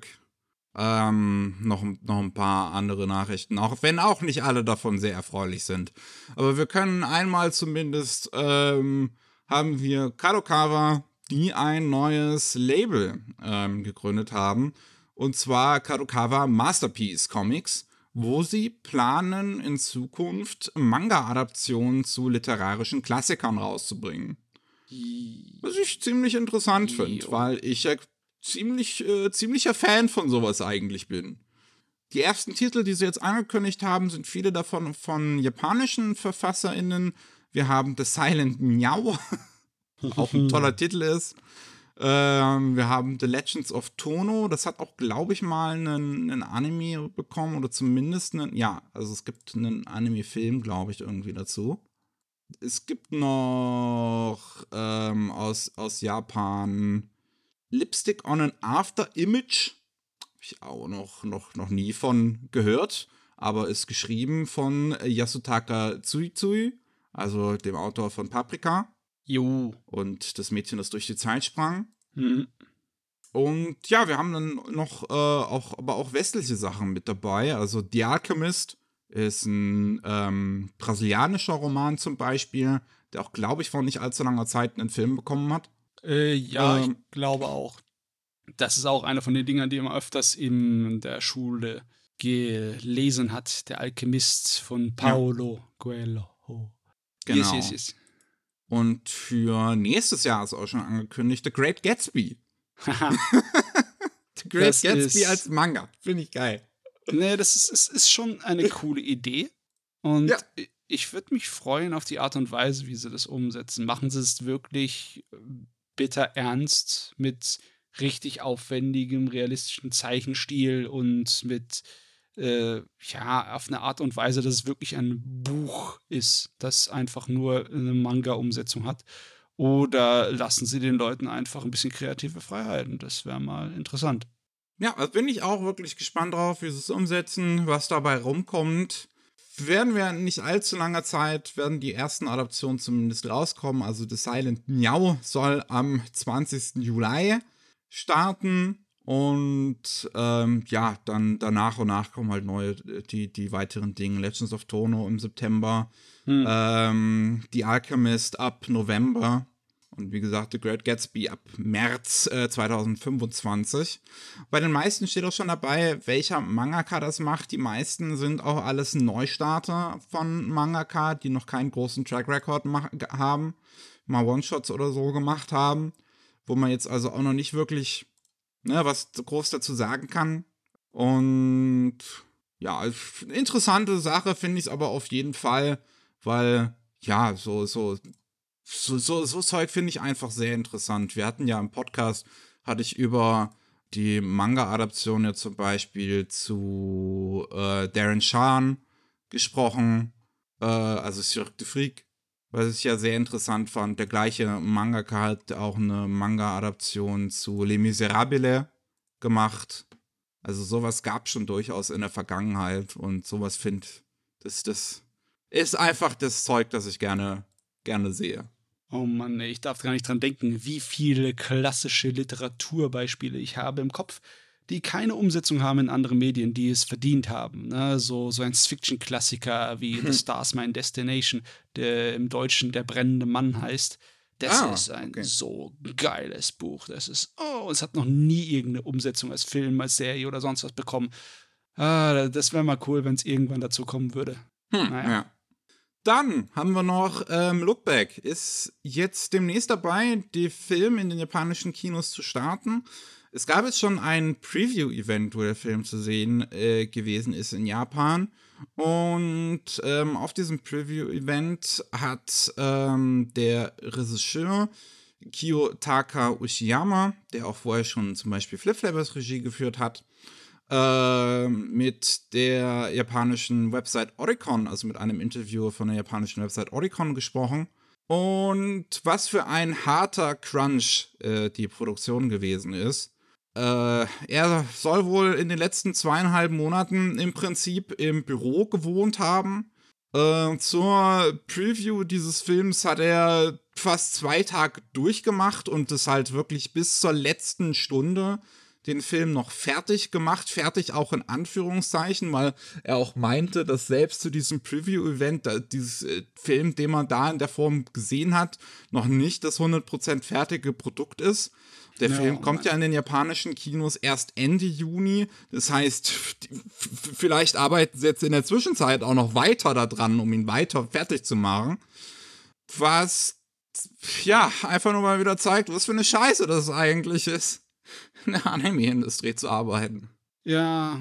ähm, noch, noch ein paar andere Nachrichten, auch wenn auch nicht alle davon sehr erfreulich sind. Aber wir können einmal zumindest, ähm, haben wir Kadokawa, die ein neues Label ähm, gegründet haben. Und zwar Kadokawa Masterpiece Comics, wo sie planen, in Zukunft Manga-Adaptionen zu literarischen Klassikern rauszubringen. Was ich ziemlich interessant finde, Jo. weil ich ja ziemlich, äh, ziemlicher Fan von sowas eigentlich bin. Die ersten Titel, die sie jetzt angekündigt haben, sind viele davon von japanischen VerfasserInnen. Wir haben The Silent Meow, auch ein toller Titel ist. Ähm, wir haben The Legends of Tono, das hat auch, glaube ich, mal einen, einen Anime bekommen oder zumindest einen, ja, also es gibt einen Anime-Film, glaube ich, irgendwie dazu. Es gibt noch ähm, aus, aus Japan Lipstick on an After Image. Habe ich auch noch, noch, noch nie von gehört, aber ist geschrieben von Yasutaka Tsuitsui, also dem Autor von Paprika Jo. und das Mädchen, das durch die Zeit sprang. Mhm. Und ja, wir haben dann noch äh, auch, aber auch westliche Sachen mit dabei. Also The Alchemist ist ein ähm, brasilianischer Roman zum Beispiel, der auch, glaube ich, vor nicht allzu langer Zeit einen Film bekommen hat. Äh, ja, ich Ähm, glaube auch. Das ist auch einer von den Dingern, die man öfters in der Schule gelesen hat. Der Alchemist von ja, Paulo Coelho. Yes, yes, genau. yes. Und für nächstes Jahr ist auch schon angekündigt The Great Gatsby. Haha, The Great das Gatsby ist. als Manga. Finde ich geil. Nee, das ist, ist, ist schon eine coole Idee. Und Ja. i- ich würde mich freuen auf die Art und Weise, wie sie das umsetzen. Machen sie es wirklich äh, bitter ernst mit richtig aufwendigem, realistischen Zeichenstil und mit, äh, ja, auf eine Art und Weise, dass es wirklich ein Buch ist, das einfach nur eine Manga-Umsetzung hat? Oder lassen sie den Leuten einfach ein bisschen kreative Freiheiten? Das wäre mal interessant. Ja, also bin ich auch wirklich gespannt drauf, wie sie es umsetzen, was dabei rumkommt. Werden wir in nicht allzu langer Zeit, werden die ersten Adaptionen zumindest rauskommen. Also The Silent Miau soll am zwanzigsten Juli starten. Und ähm, ja, dann danach und nach kommen halt neue, die, die weiteren Dinge. Legends of Tono im September. Hm. Ähm, The Alchemist ab November. Und wie gesagt, The Great Gatsby ab März äh, zwanzig fünfundzwanzig. Bei den meisten steht auch schon dabei, welcher Mangaka das macht. Die meisten sind auch alles Neustarter von Mangaka, die noch keinen großen Track Record haben, mal One-Shots oder so gemacht haben, wo man jetzt also auch noch nicht wirklich ne, was groß dazu sagen kann. Und ja, interessante Sache finde ich es aber auf jeden Fall, weil ja, so, so So, so, so Zeug finde ich einfach sehr interessant. Wir hatten ja im Podcast, hatte ich über die Manga-Adaption ja zum Beispiel zu äh, Darren Shan gesprochen, äh, also Cirque du Freak, was ich ja sehr interessant fand. Der gleiche Mangaka hat auch eine Manga-Adaption zu Les Miserables gemacht. Also sowas gab es schon durchaus in der Vergangenheit und sowas finde das, das ist einfach das Zeug, das ich gerne, gerne sehe. Oh Mann, ey, ich darf gar nicht dran denken, wie viele klassische Literaturbeispiele ich habe im Kopf, die keine Umsetzung haben in andere Medien, die es verdient haben. Ne? So Science-Fiction-Klassiker wie The Stars My Destination, der im Deutschen Der brennende Mann heißt. Das Ah, ist ein okay. so geiles Buch. Das ist, oh, es hat noch nie irgendeine Umsetzung als Film, als Serie oder sonst was bekommen. Ah, das wäre mal cool, wenn es irgendwann dazu kommen würde. Hm, Naja. ja. Dann haben wir noch ähm, Lookback. Ist jetzt demnächst dabei, die Film in den japanischen Kinos zu starten. Es gab jetzt schon ein Preview-Event, wo der Film zu sehen äh, gewesen ist in Japan. Und ähm, auf diesem Preview-Event hat ähm, der Regisseur Kiyotaka Uchiyama, der auch vorher schon zum Beispiel Flip Flappers Regie geführt hat, äh, mit der japanischen Website Oricon, also mit einem Interviewer von der japanischen Website Oricon gesprochen. Und was für ein harter Crunch äh, die Produktion gewesen ist. Äh, er soll wohl in den letzten zweieinhalb Monaten im Prinzip im Büro gewohnt haben. Äh, zur Preview dieses Films hat er fast zwei Tage durchgemacht und das halt wirklich bis zur letzten Stunde den Film noch fertig gemacht, fertig auch in Anführungszeichen, weil er auch meinte, dass selbst zu diesem Preview-Event, dieses äh, Film, den man da in der Form gesehen hat, noch nicht das hundert Prozent fertige Produkt ist. Der Ja, Film kommt Mann. ja in den japanischen Kinos erst Ende Juni. Das heißt, vielleicht arbeiten sie jetzt in der Zwischenzeit auch noch weiter daran, um ihn weiter fertig zu machen. Was, ja, einfach nur mal wieder zeigt, was für eine Scheiße das eigentlich ist, in der Anime-Industrie zu arbeiten. Ja,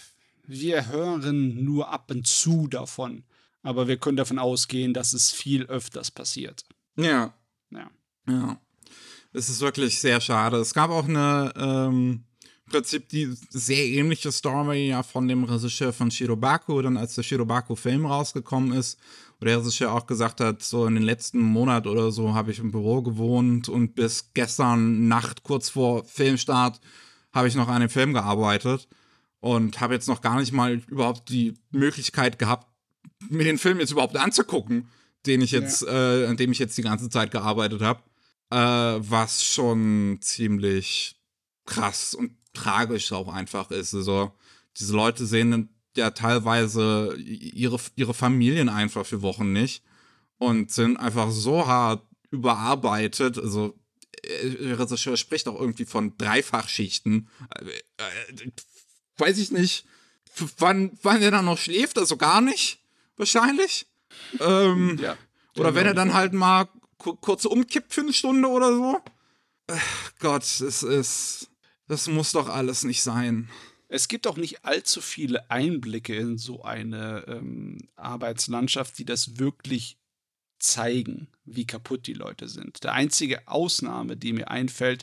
wir hören nur ab und zu davon. Aber wir können davon ausgehen, dass es viel öfters passiert. Ja, Ja. ja. Es ist wirklich sehr schade. Es gab auch eine, ähm, im Prinzip die sehr ähnliche Story ja von dem Regisseur von Shirobako, dann als der Shirobako-Film rausgekommen ist, wo der Regisseur auch gesagt hat, so in den letzten Monat oder so habe ich im Büro gewohnt und bis gestern Nacht, kurz vor Filmstart, habe ich noch an dem Film gearbeitet und habe jetzt noch gar nicht mal überhaupt die Möglichkeit gehabt, mir den Film jetzt überhaupt anzugucken, den ich jetzt, ja. äh, an dem ich jetzt die ganze Zeit gearbeitet habe. Äh, was schon ziemlich krass und tragisch auch einfach ist. Also, diese Leute sehen ja teilweise ihre, ihre Familien einfach für Wochen nicht und sind einfach so hart überarbeitet. Also, der Regisseur spricht auch irgendwie von Dreifachschichten. Äh, äh, weiß ich nicht, wann, wann er dann noch schläft, also gar nicht, wahrscheinlich. Ähm, Ja. Oder wenn er dann halt mal kurz umkippt für eine Stunde oder so. Ach Gott, es ist. Das muss doch alles nicht sein. Es gibt auch nicht allzu viele Einblicke in so eine ähm, Arbeitslandschaft, die das wirklich zeigen, wie kaputt die Leute sind. Der einzige Ausnahme, die mir einfällt,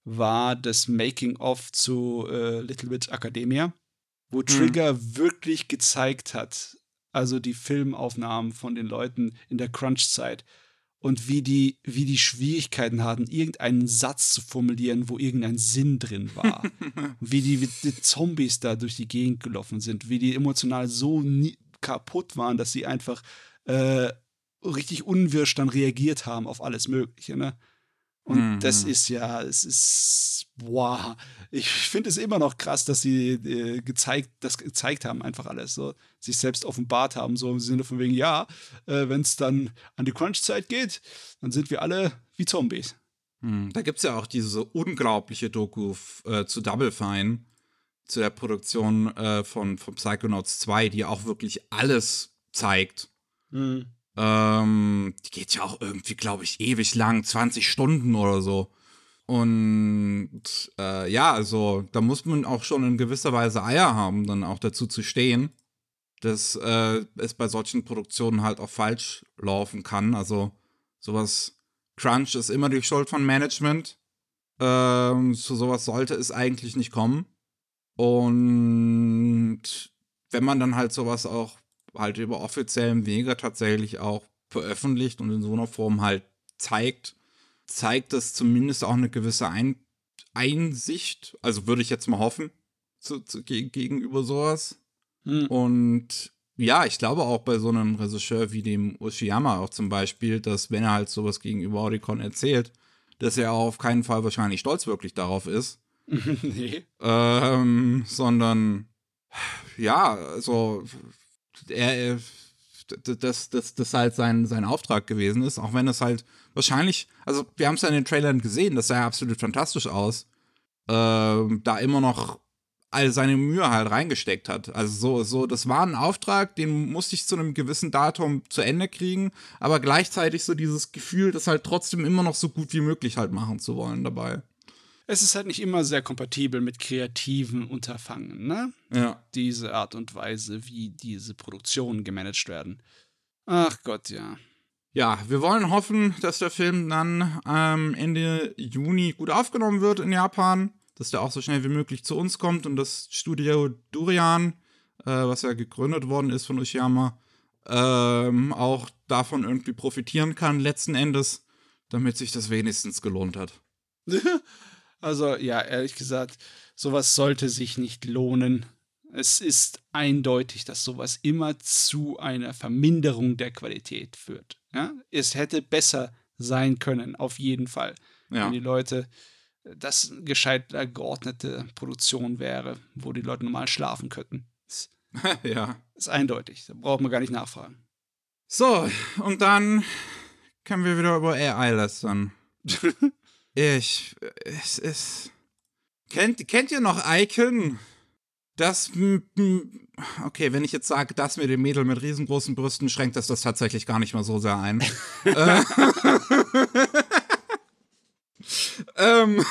war das Making-of zu äh, Little Witch Academia, wo Trigger mhm. wirklich gezeigt hat, also die Filmaufnahmen von den Leuten in der Crunch-Zeit und wie die, wie die Schwierigkeiten hatten, irgendeinen Satz zu formulieren, wo irgendein Sinn drin war. wie, die, wie die Zombies da durch die Gegend gelaufen sind, wie die emotional so nie, kaputt waren, dass sie einfach äh, richtig unwirsch dann reagiert haben auf alles Mögliche, ne? Und mhm. das ist ja, es ist, boah, ich finde es immer noch krass, dass sie äh, gezeigt, das gezeigt haben, einfach alles so, sich selbst offenbart haben, so im Sinne von wegen, ja, äh, wenn es dann an die Crunch-Zeit geht, dann sind wir alle wie Zombies. Mhm. Da gibt es ja auch diese unglaubliche Doku äh, zu Double Fine, zu der Produktion äh, von, von Psychonauts zwei, die auch wirklich alles zeigt. Mhm. Ähm, die geht ja auch irgendwie, glaube ich, ewig lang, zwanzig Stunden oder so. Und äh, ja, also da muss man auch schon in gewisser Weise Eier haben, dann auch dazu zu stehen, dass äh, es bei solchen Produktionen halt auch falsch laufen kann. Also sowas, Crunch ist immer die Schuld von Management. Ähm, zu sowas sollte es eigentlich nicht kommen. Und wenn man dann halt sowas auch halt über offiziellen Wege tatsächlich auch veröffentlicht und in so einer Form halt zeigt, zeigt das zumindest auch eine gewisse Ein- Einsicht, also würde ich jetzt mal hoffen, zu, zu, gegenüber sowas. Hm. Und ja, ich glaube auch bei so einem Regisseur wie dem Uchiyama auch zum Beispiel, dass wenn er halt sowas gegenüber Oricon erzählt, dass er auch auf keinen Fall wahrscheinlich stolz wirklich darauf ist. nee. Ähm, sondern ja, also er, dass das, das halt sein, sein Auftrag gewesen ist, auch wenn es halt wahrscheinlich, also wir haben es ja in den Trailern gesehen, das sah ja absolut fantastisch aus, ähm, da immer noch all seine Mühe halt reingesteckt hat. Also so, so, das war ein Auftrag, den musste ich zu einem gewissen Datum zu Ende kriegen, aber gleichzeitig so dieses Gefühl, das halt trotzdem immer noch so gut wie möglich halt machen zu wollen dabei. Es ist halt nicht immer sehr kompatibel mit kreativen Unterfangen, ne? Ja. Diese Art und Weise, wie diese Produktionen gemanagt werden. Ach Gott, ja. Ja, wir wollen hoffen, dass der Film dann ähm, Ende Juni gut aufgenommen wird in Japan, dass der auch so schnell wie möglich zu uns kommt und das Studio Durian, äh, was ja gegründet worden ist von Uchiyama, ähm, auch davon irgendwie profitieren kann, letzten Endes, damit sich das wenigstens gelohnt hat. Also, ja, ehrlich gesagt, sowas sollte sich nicht lohnen. Es ist eindeutig, dass sowas immer zu einer Verminderung der Qualität führt. Ja? Es hätte besser sein können, auf jeden Fall. Ja. Wenn die Leute, das gescheit geordnete Produktion wäre, wo die Leute normal schlafen könnten. Das ja. Ist eindeutig, da braucht man gar nicht nachfragen. So, und dann können wir wieder über A I lästern. Ich, es ist. Kennt, kennt ihr noch Icon? Das, okay, wenn ich jetzt sage, das mit dem Mädel mit riesengroßen Brüsten, schränkt das das tatsächlich gar nicht mal so sehr ein. ähm.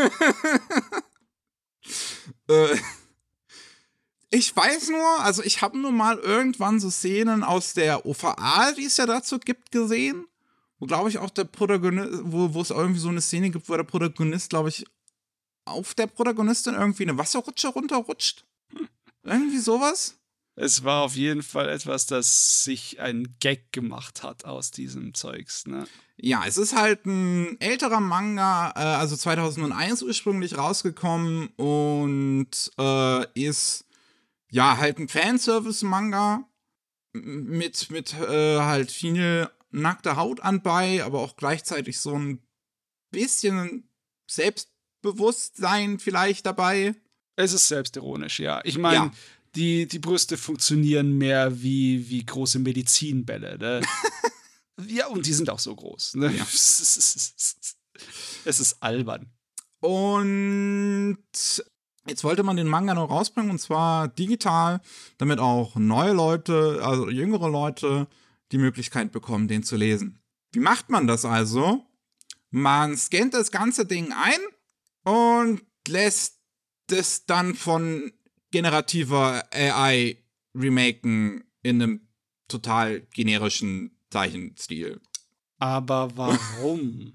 äh. Ich weiß nur, also ich habe nur mal irgendwann so Szenen aus der O V A, die es ja dazu gibt, gesehen. Wo, glaube ich, auch der Protagonist, wo, wo es irgendwie so eine Szene gibt, wo der Protagonist, glaube ich, auf der Protagonistin irgendwie eine Wasserrutsche runterrutscht. Hm. Irgendwie sowas. Es war auf jeden Fall etwas, das sich ein Gag gemacht hat aus diesem Zeugs, ne? Ja, es ist halt ein älterer Manga, äh, also zweitausendeins ursprünglich rausgekommen und äh, ist ja halt ein Fanservice-Manga mit, mit äh, halt viel nackte Haut anbei, aber auch gleichzeitig so ein bisschen Selbstbewusstsein vielleicht dabei. Es ist selbstironisch, ja. Ich meine, ja. die, die Brüste funktionieren mehr wie, wie große Medizinbälle, ne? Ja, und die sind auch so groß, ne? Ja. Es ist albern. Und jetzt wollte man den Manga noch rausbringen, und zwar digital, damit auch neue Leute, also jüngere Leute, die Möglichkeit bekommen, den zu lesen. Wie macht man das also? Man scannt das ganze Ding ein und lässt es dann von generativer A I remaken in einem total generischen Zeichenstil. Aber warum?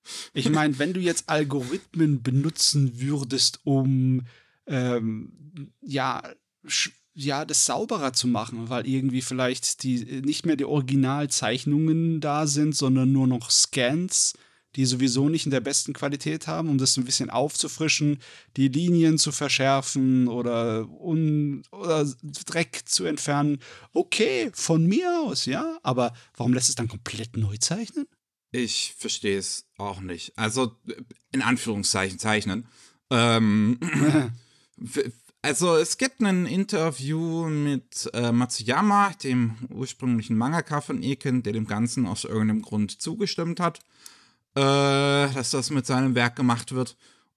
Ich meine, wenn du jetzt Algorithmen benutzen würdest, um ähm, ja, sch- ja, das sauberer zu machen, weil irgendwie vielleicht die nicht mehr die Originalzeichnungen da sind, sondern nur noch Scans, die sowieso nicht in der besten Qualität haben, um das ein bisschen aufzufrischen, die Linien zu verschärfen oder, un oder Dreck zu entfernen. Okay, von mir aus, ja, aber warum lässt es dann komplett neu zeichnen? Ich verstehe es auch nicht. Also, in Anführungszeichen zeichnen. Ähm, w- also, es gibt ein Interview mit äh, Matsuyama, dem ursprünglichen Mangaka von Eken, der dem Ganzen aus irgendeinem Grund zugestimmt hat, äh, dass das mit seinem Werk gemacht wird.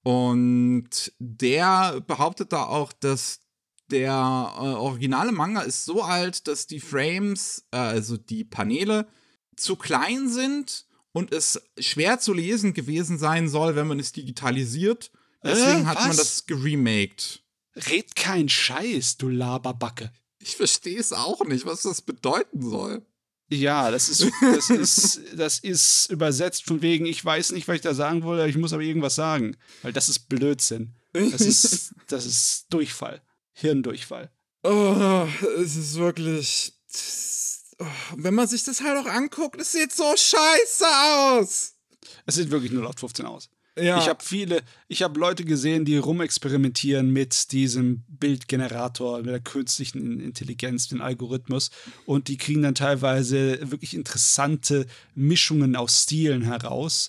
Und der behauptet da auch, dass der äh, originale Manga ist so alt, dass die Frames, äh, also die Paneele, zu klein sind und es schwer zu lesen gewesen sein soll, wenn man es digitalisiert. Deswegen Äh, hat man was? das geremaked. Red kein Scheiß, du Laberbacke. Ich verstehe es auch nicht, was das bedeuten soll. Ja, das ist, das ist, das ist übersetzt von wegen, ich weiß nicht, was ich da sagen wollte, ich muss aber irgendwas sagen. Weil das ist Blödsinn. Das ist, das ist Durchfall. Hirndurchfall. Oh, es ist wirklich. Oh, wenn man sich das halt auch anguckt, es sieht so scheiße aus. Es sieht wirklich null acht fünfzehn aus. Ja. Ich habe viele, ich habe Leute gesehen, die rumexperimentieren mit diesem Bildgenerator, mit der künstlichen Intelligenz, den Algorithmus, und die kriegen dann teilweise wirklich interessante Mischungen aus Stilen heraus.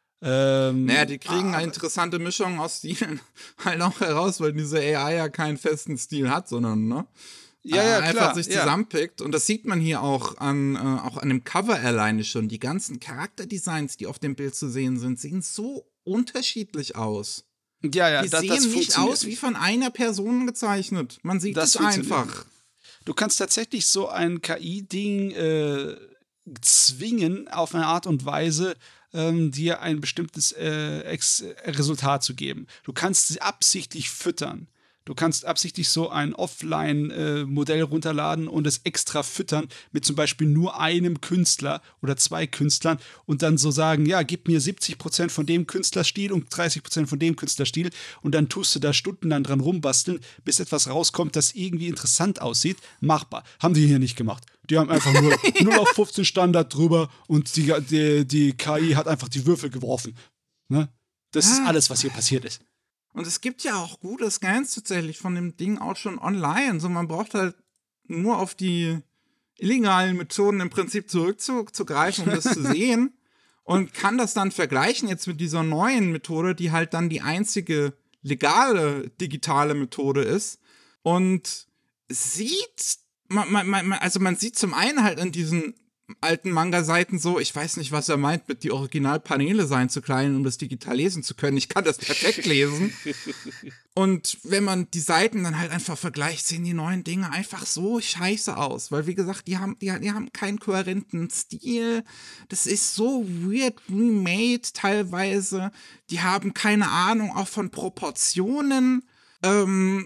Ähm, Naja, die kriegen ah, eine interessante Mischung aus Stilen halt auch heraus, weil diese A I ja keinen festen Stil hat, sondern, ne? ja, ja, äh, klar, einfach sich ja. zusammenpickt. Und das sieht man hier auch an, äh, auch an dem Cover alleine schon. Die ganzen Charakterdesigns, die auf dem Bild zu sehen sind, sehen so unterschiedlich aus. Ja, ja, Die das, sehen das nicht funktioniert aus wie von einer Person gezeichnet. Man sieht Das es funktioniert einfach. Du kannst tatsächlich so ein K I-Ding äh, zwingen, auf eine Art und Weise ähm, dir ein bestimmtes äh, Ex Resultat zu geben. Du kannst sie absichtlich füttern. Du kannst absichtlich so ein Offline-Modell runterladen und es extra füttern mit zum Beispiel nur einem Künstler oder zwei Künstlern und dann so sagen, ja, gib mir siebzig Prozent von dem Künstlerstil und dreißig Prozent von dem Künstlerstil und dann tust du da stundenlang dran rumbasteln, bis etwas rauskommt, das irgendwie interessant aussieht. Machbar. Haben die hier nicht gemacht. Die haben einfach nur null auf fünfzehn Standard drüber und die, die, die K I hat einfach die Würfel geworfen. Ne? Das ist Ah. alles, was hier passiert ist. Und es gibt ja auch gute Scans tatsächlich von dem Ding auch schon online. So, man braucht halt nur auf die illegalen Methoden im Prinzip zurückzugreifen, um das zu sehen. Und kann das dann vergleichen jetzt mit dieser neuen Methode, die halt dann die einzige legale digitale Methode ist. Und sieht, man, man, man, also man sieht zum einen halt an diesen alten Manga-Seiten so, ich weiß nicht, was er meint, mit die Originalpaneele seien zu klein, um das digital lesen zu können. Ich kann das perfekt lesen. Und wenn man die Seiten dann halt einfach vergleicht, sehen die neuen Dinge einfach so scheiße aus. Weil, wie gesagt, die haben, die, die haben keinen kohärenten Stil. Das ist so weird remade teilweise. Die haben keine Ahnung auch von Proportionen. Ähm,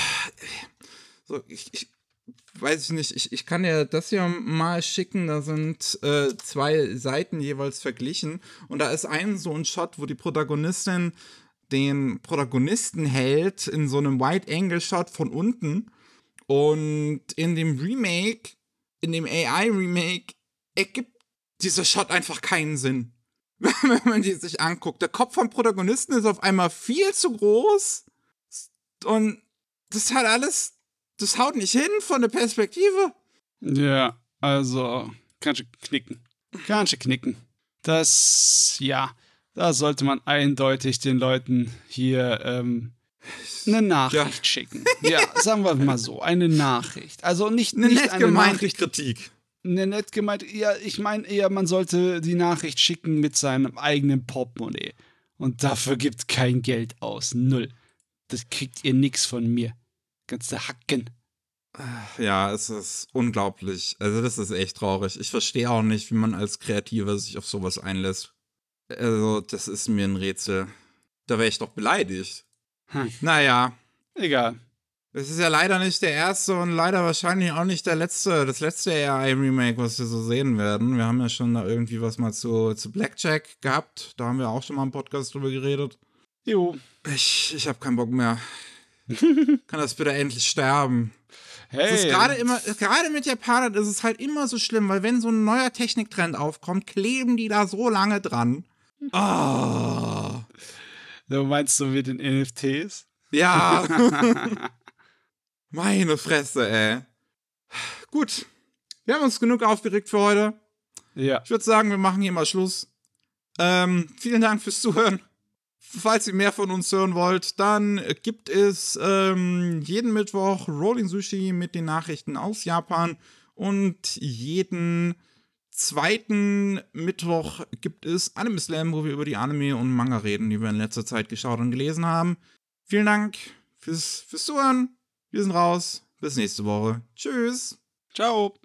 so, ich, ich weiß ich nicht, ich, ich kann dir das hier mal schicken, da sind äh, zwei Seiten jeweils verglichen und da ist ein so ein Shot, wo die Protagonistin den Protagonisten hält in so einem Wide-Angle-Shot von unten und in dem Remake, in dem A I-Remake ergibt dieser Shot einfach keinen Sinn, wenn man die sich anguckt. Der Kopf vom Protagonisten ist auf einmal viel zu groß und das hat alles Das haut nicht hin von der Perspektive. Ja, also, kannst du knicken. Kannst du knicken. Das, ja, da sollte man eindeutig den Leuten hier ähm, eine Nachricht ja. schicken. Ja, sagen wir mal so, eine Nachricht. Also nicht, eine nicht nett eine gemeinte Nachricht, Kritik. Eine nett gemeinte, ja, ich meine eher, man sollte die Nachricht schicken mit seinem eigenen Portemonnaie. Und dafür gibt kein Geld aus. Null. Das kriegt ihr nix von mir. Ganze Hacken. Ja, es ist unglaublich. Also das ist echt traurig. Ich verstehe auch nicht, wie man als Kreativer sich auf sowas einlässt. Also das ist mir ein Rätsel. Da wäre ich doch beleidigt. Hm. Naja. Egal. Es ist ja leider nicht der erste und leider wahrscheinlich auch nicht der letzte, das letzte A I-Remake, was wir so sehen werden. Wir haben ja schon da irgendwie was mal zu, zu Blackjack gehabt. Da haben wir auch schon mal im Podcast drüber geredet. Jo. Ich, ich habe keinen Bock mehr. Kann das bitte endlich sterben? Hey. Es ist gerade immer, gerade mit Japanern ist es halt immer so schlimm, weil wenn so ein neuer Techniktrend aufkommt, kleben die da so lange dran. Oh. Du meinst du mit den N F Ts? Ja. Meine Fresse, ey. Gut. Wir haben uns genug aufgeregt für heute. Ja. Ich würde sagen, wir machen hier mal Schluss. Ähm, vielen Dank fürs Zuhören. Falls ihr mehr von uns hören wollt, dann gibt es ähm, jeden Mittwoch Rolling Sushi mit den Nachrichten aus Japan und jeden zweiten Mittwoch gibt es Anime Slam, wo wir über die Anime und Manga reden, die wir in letzter Zeit geschaut und gelesen haben. Vielen Dank fürs, fürs Zuhören. Wir sind raus. Bis nächste Woche. Tschüss. Ciao.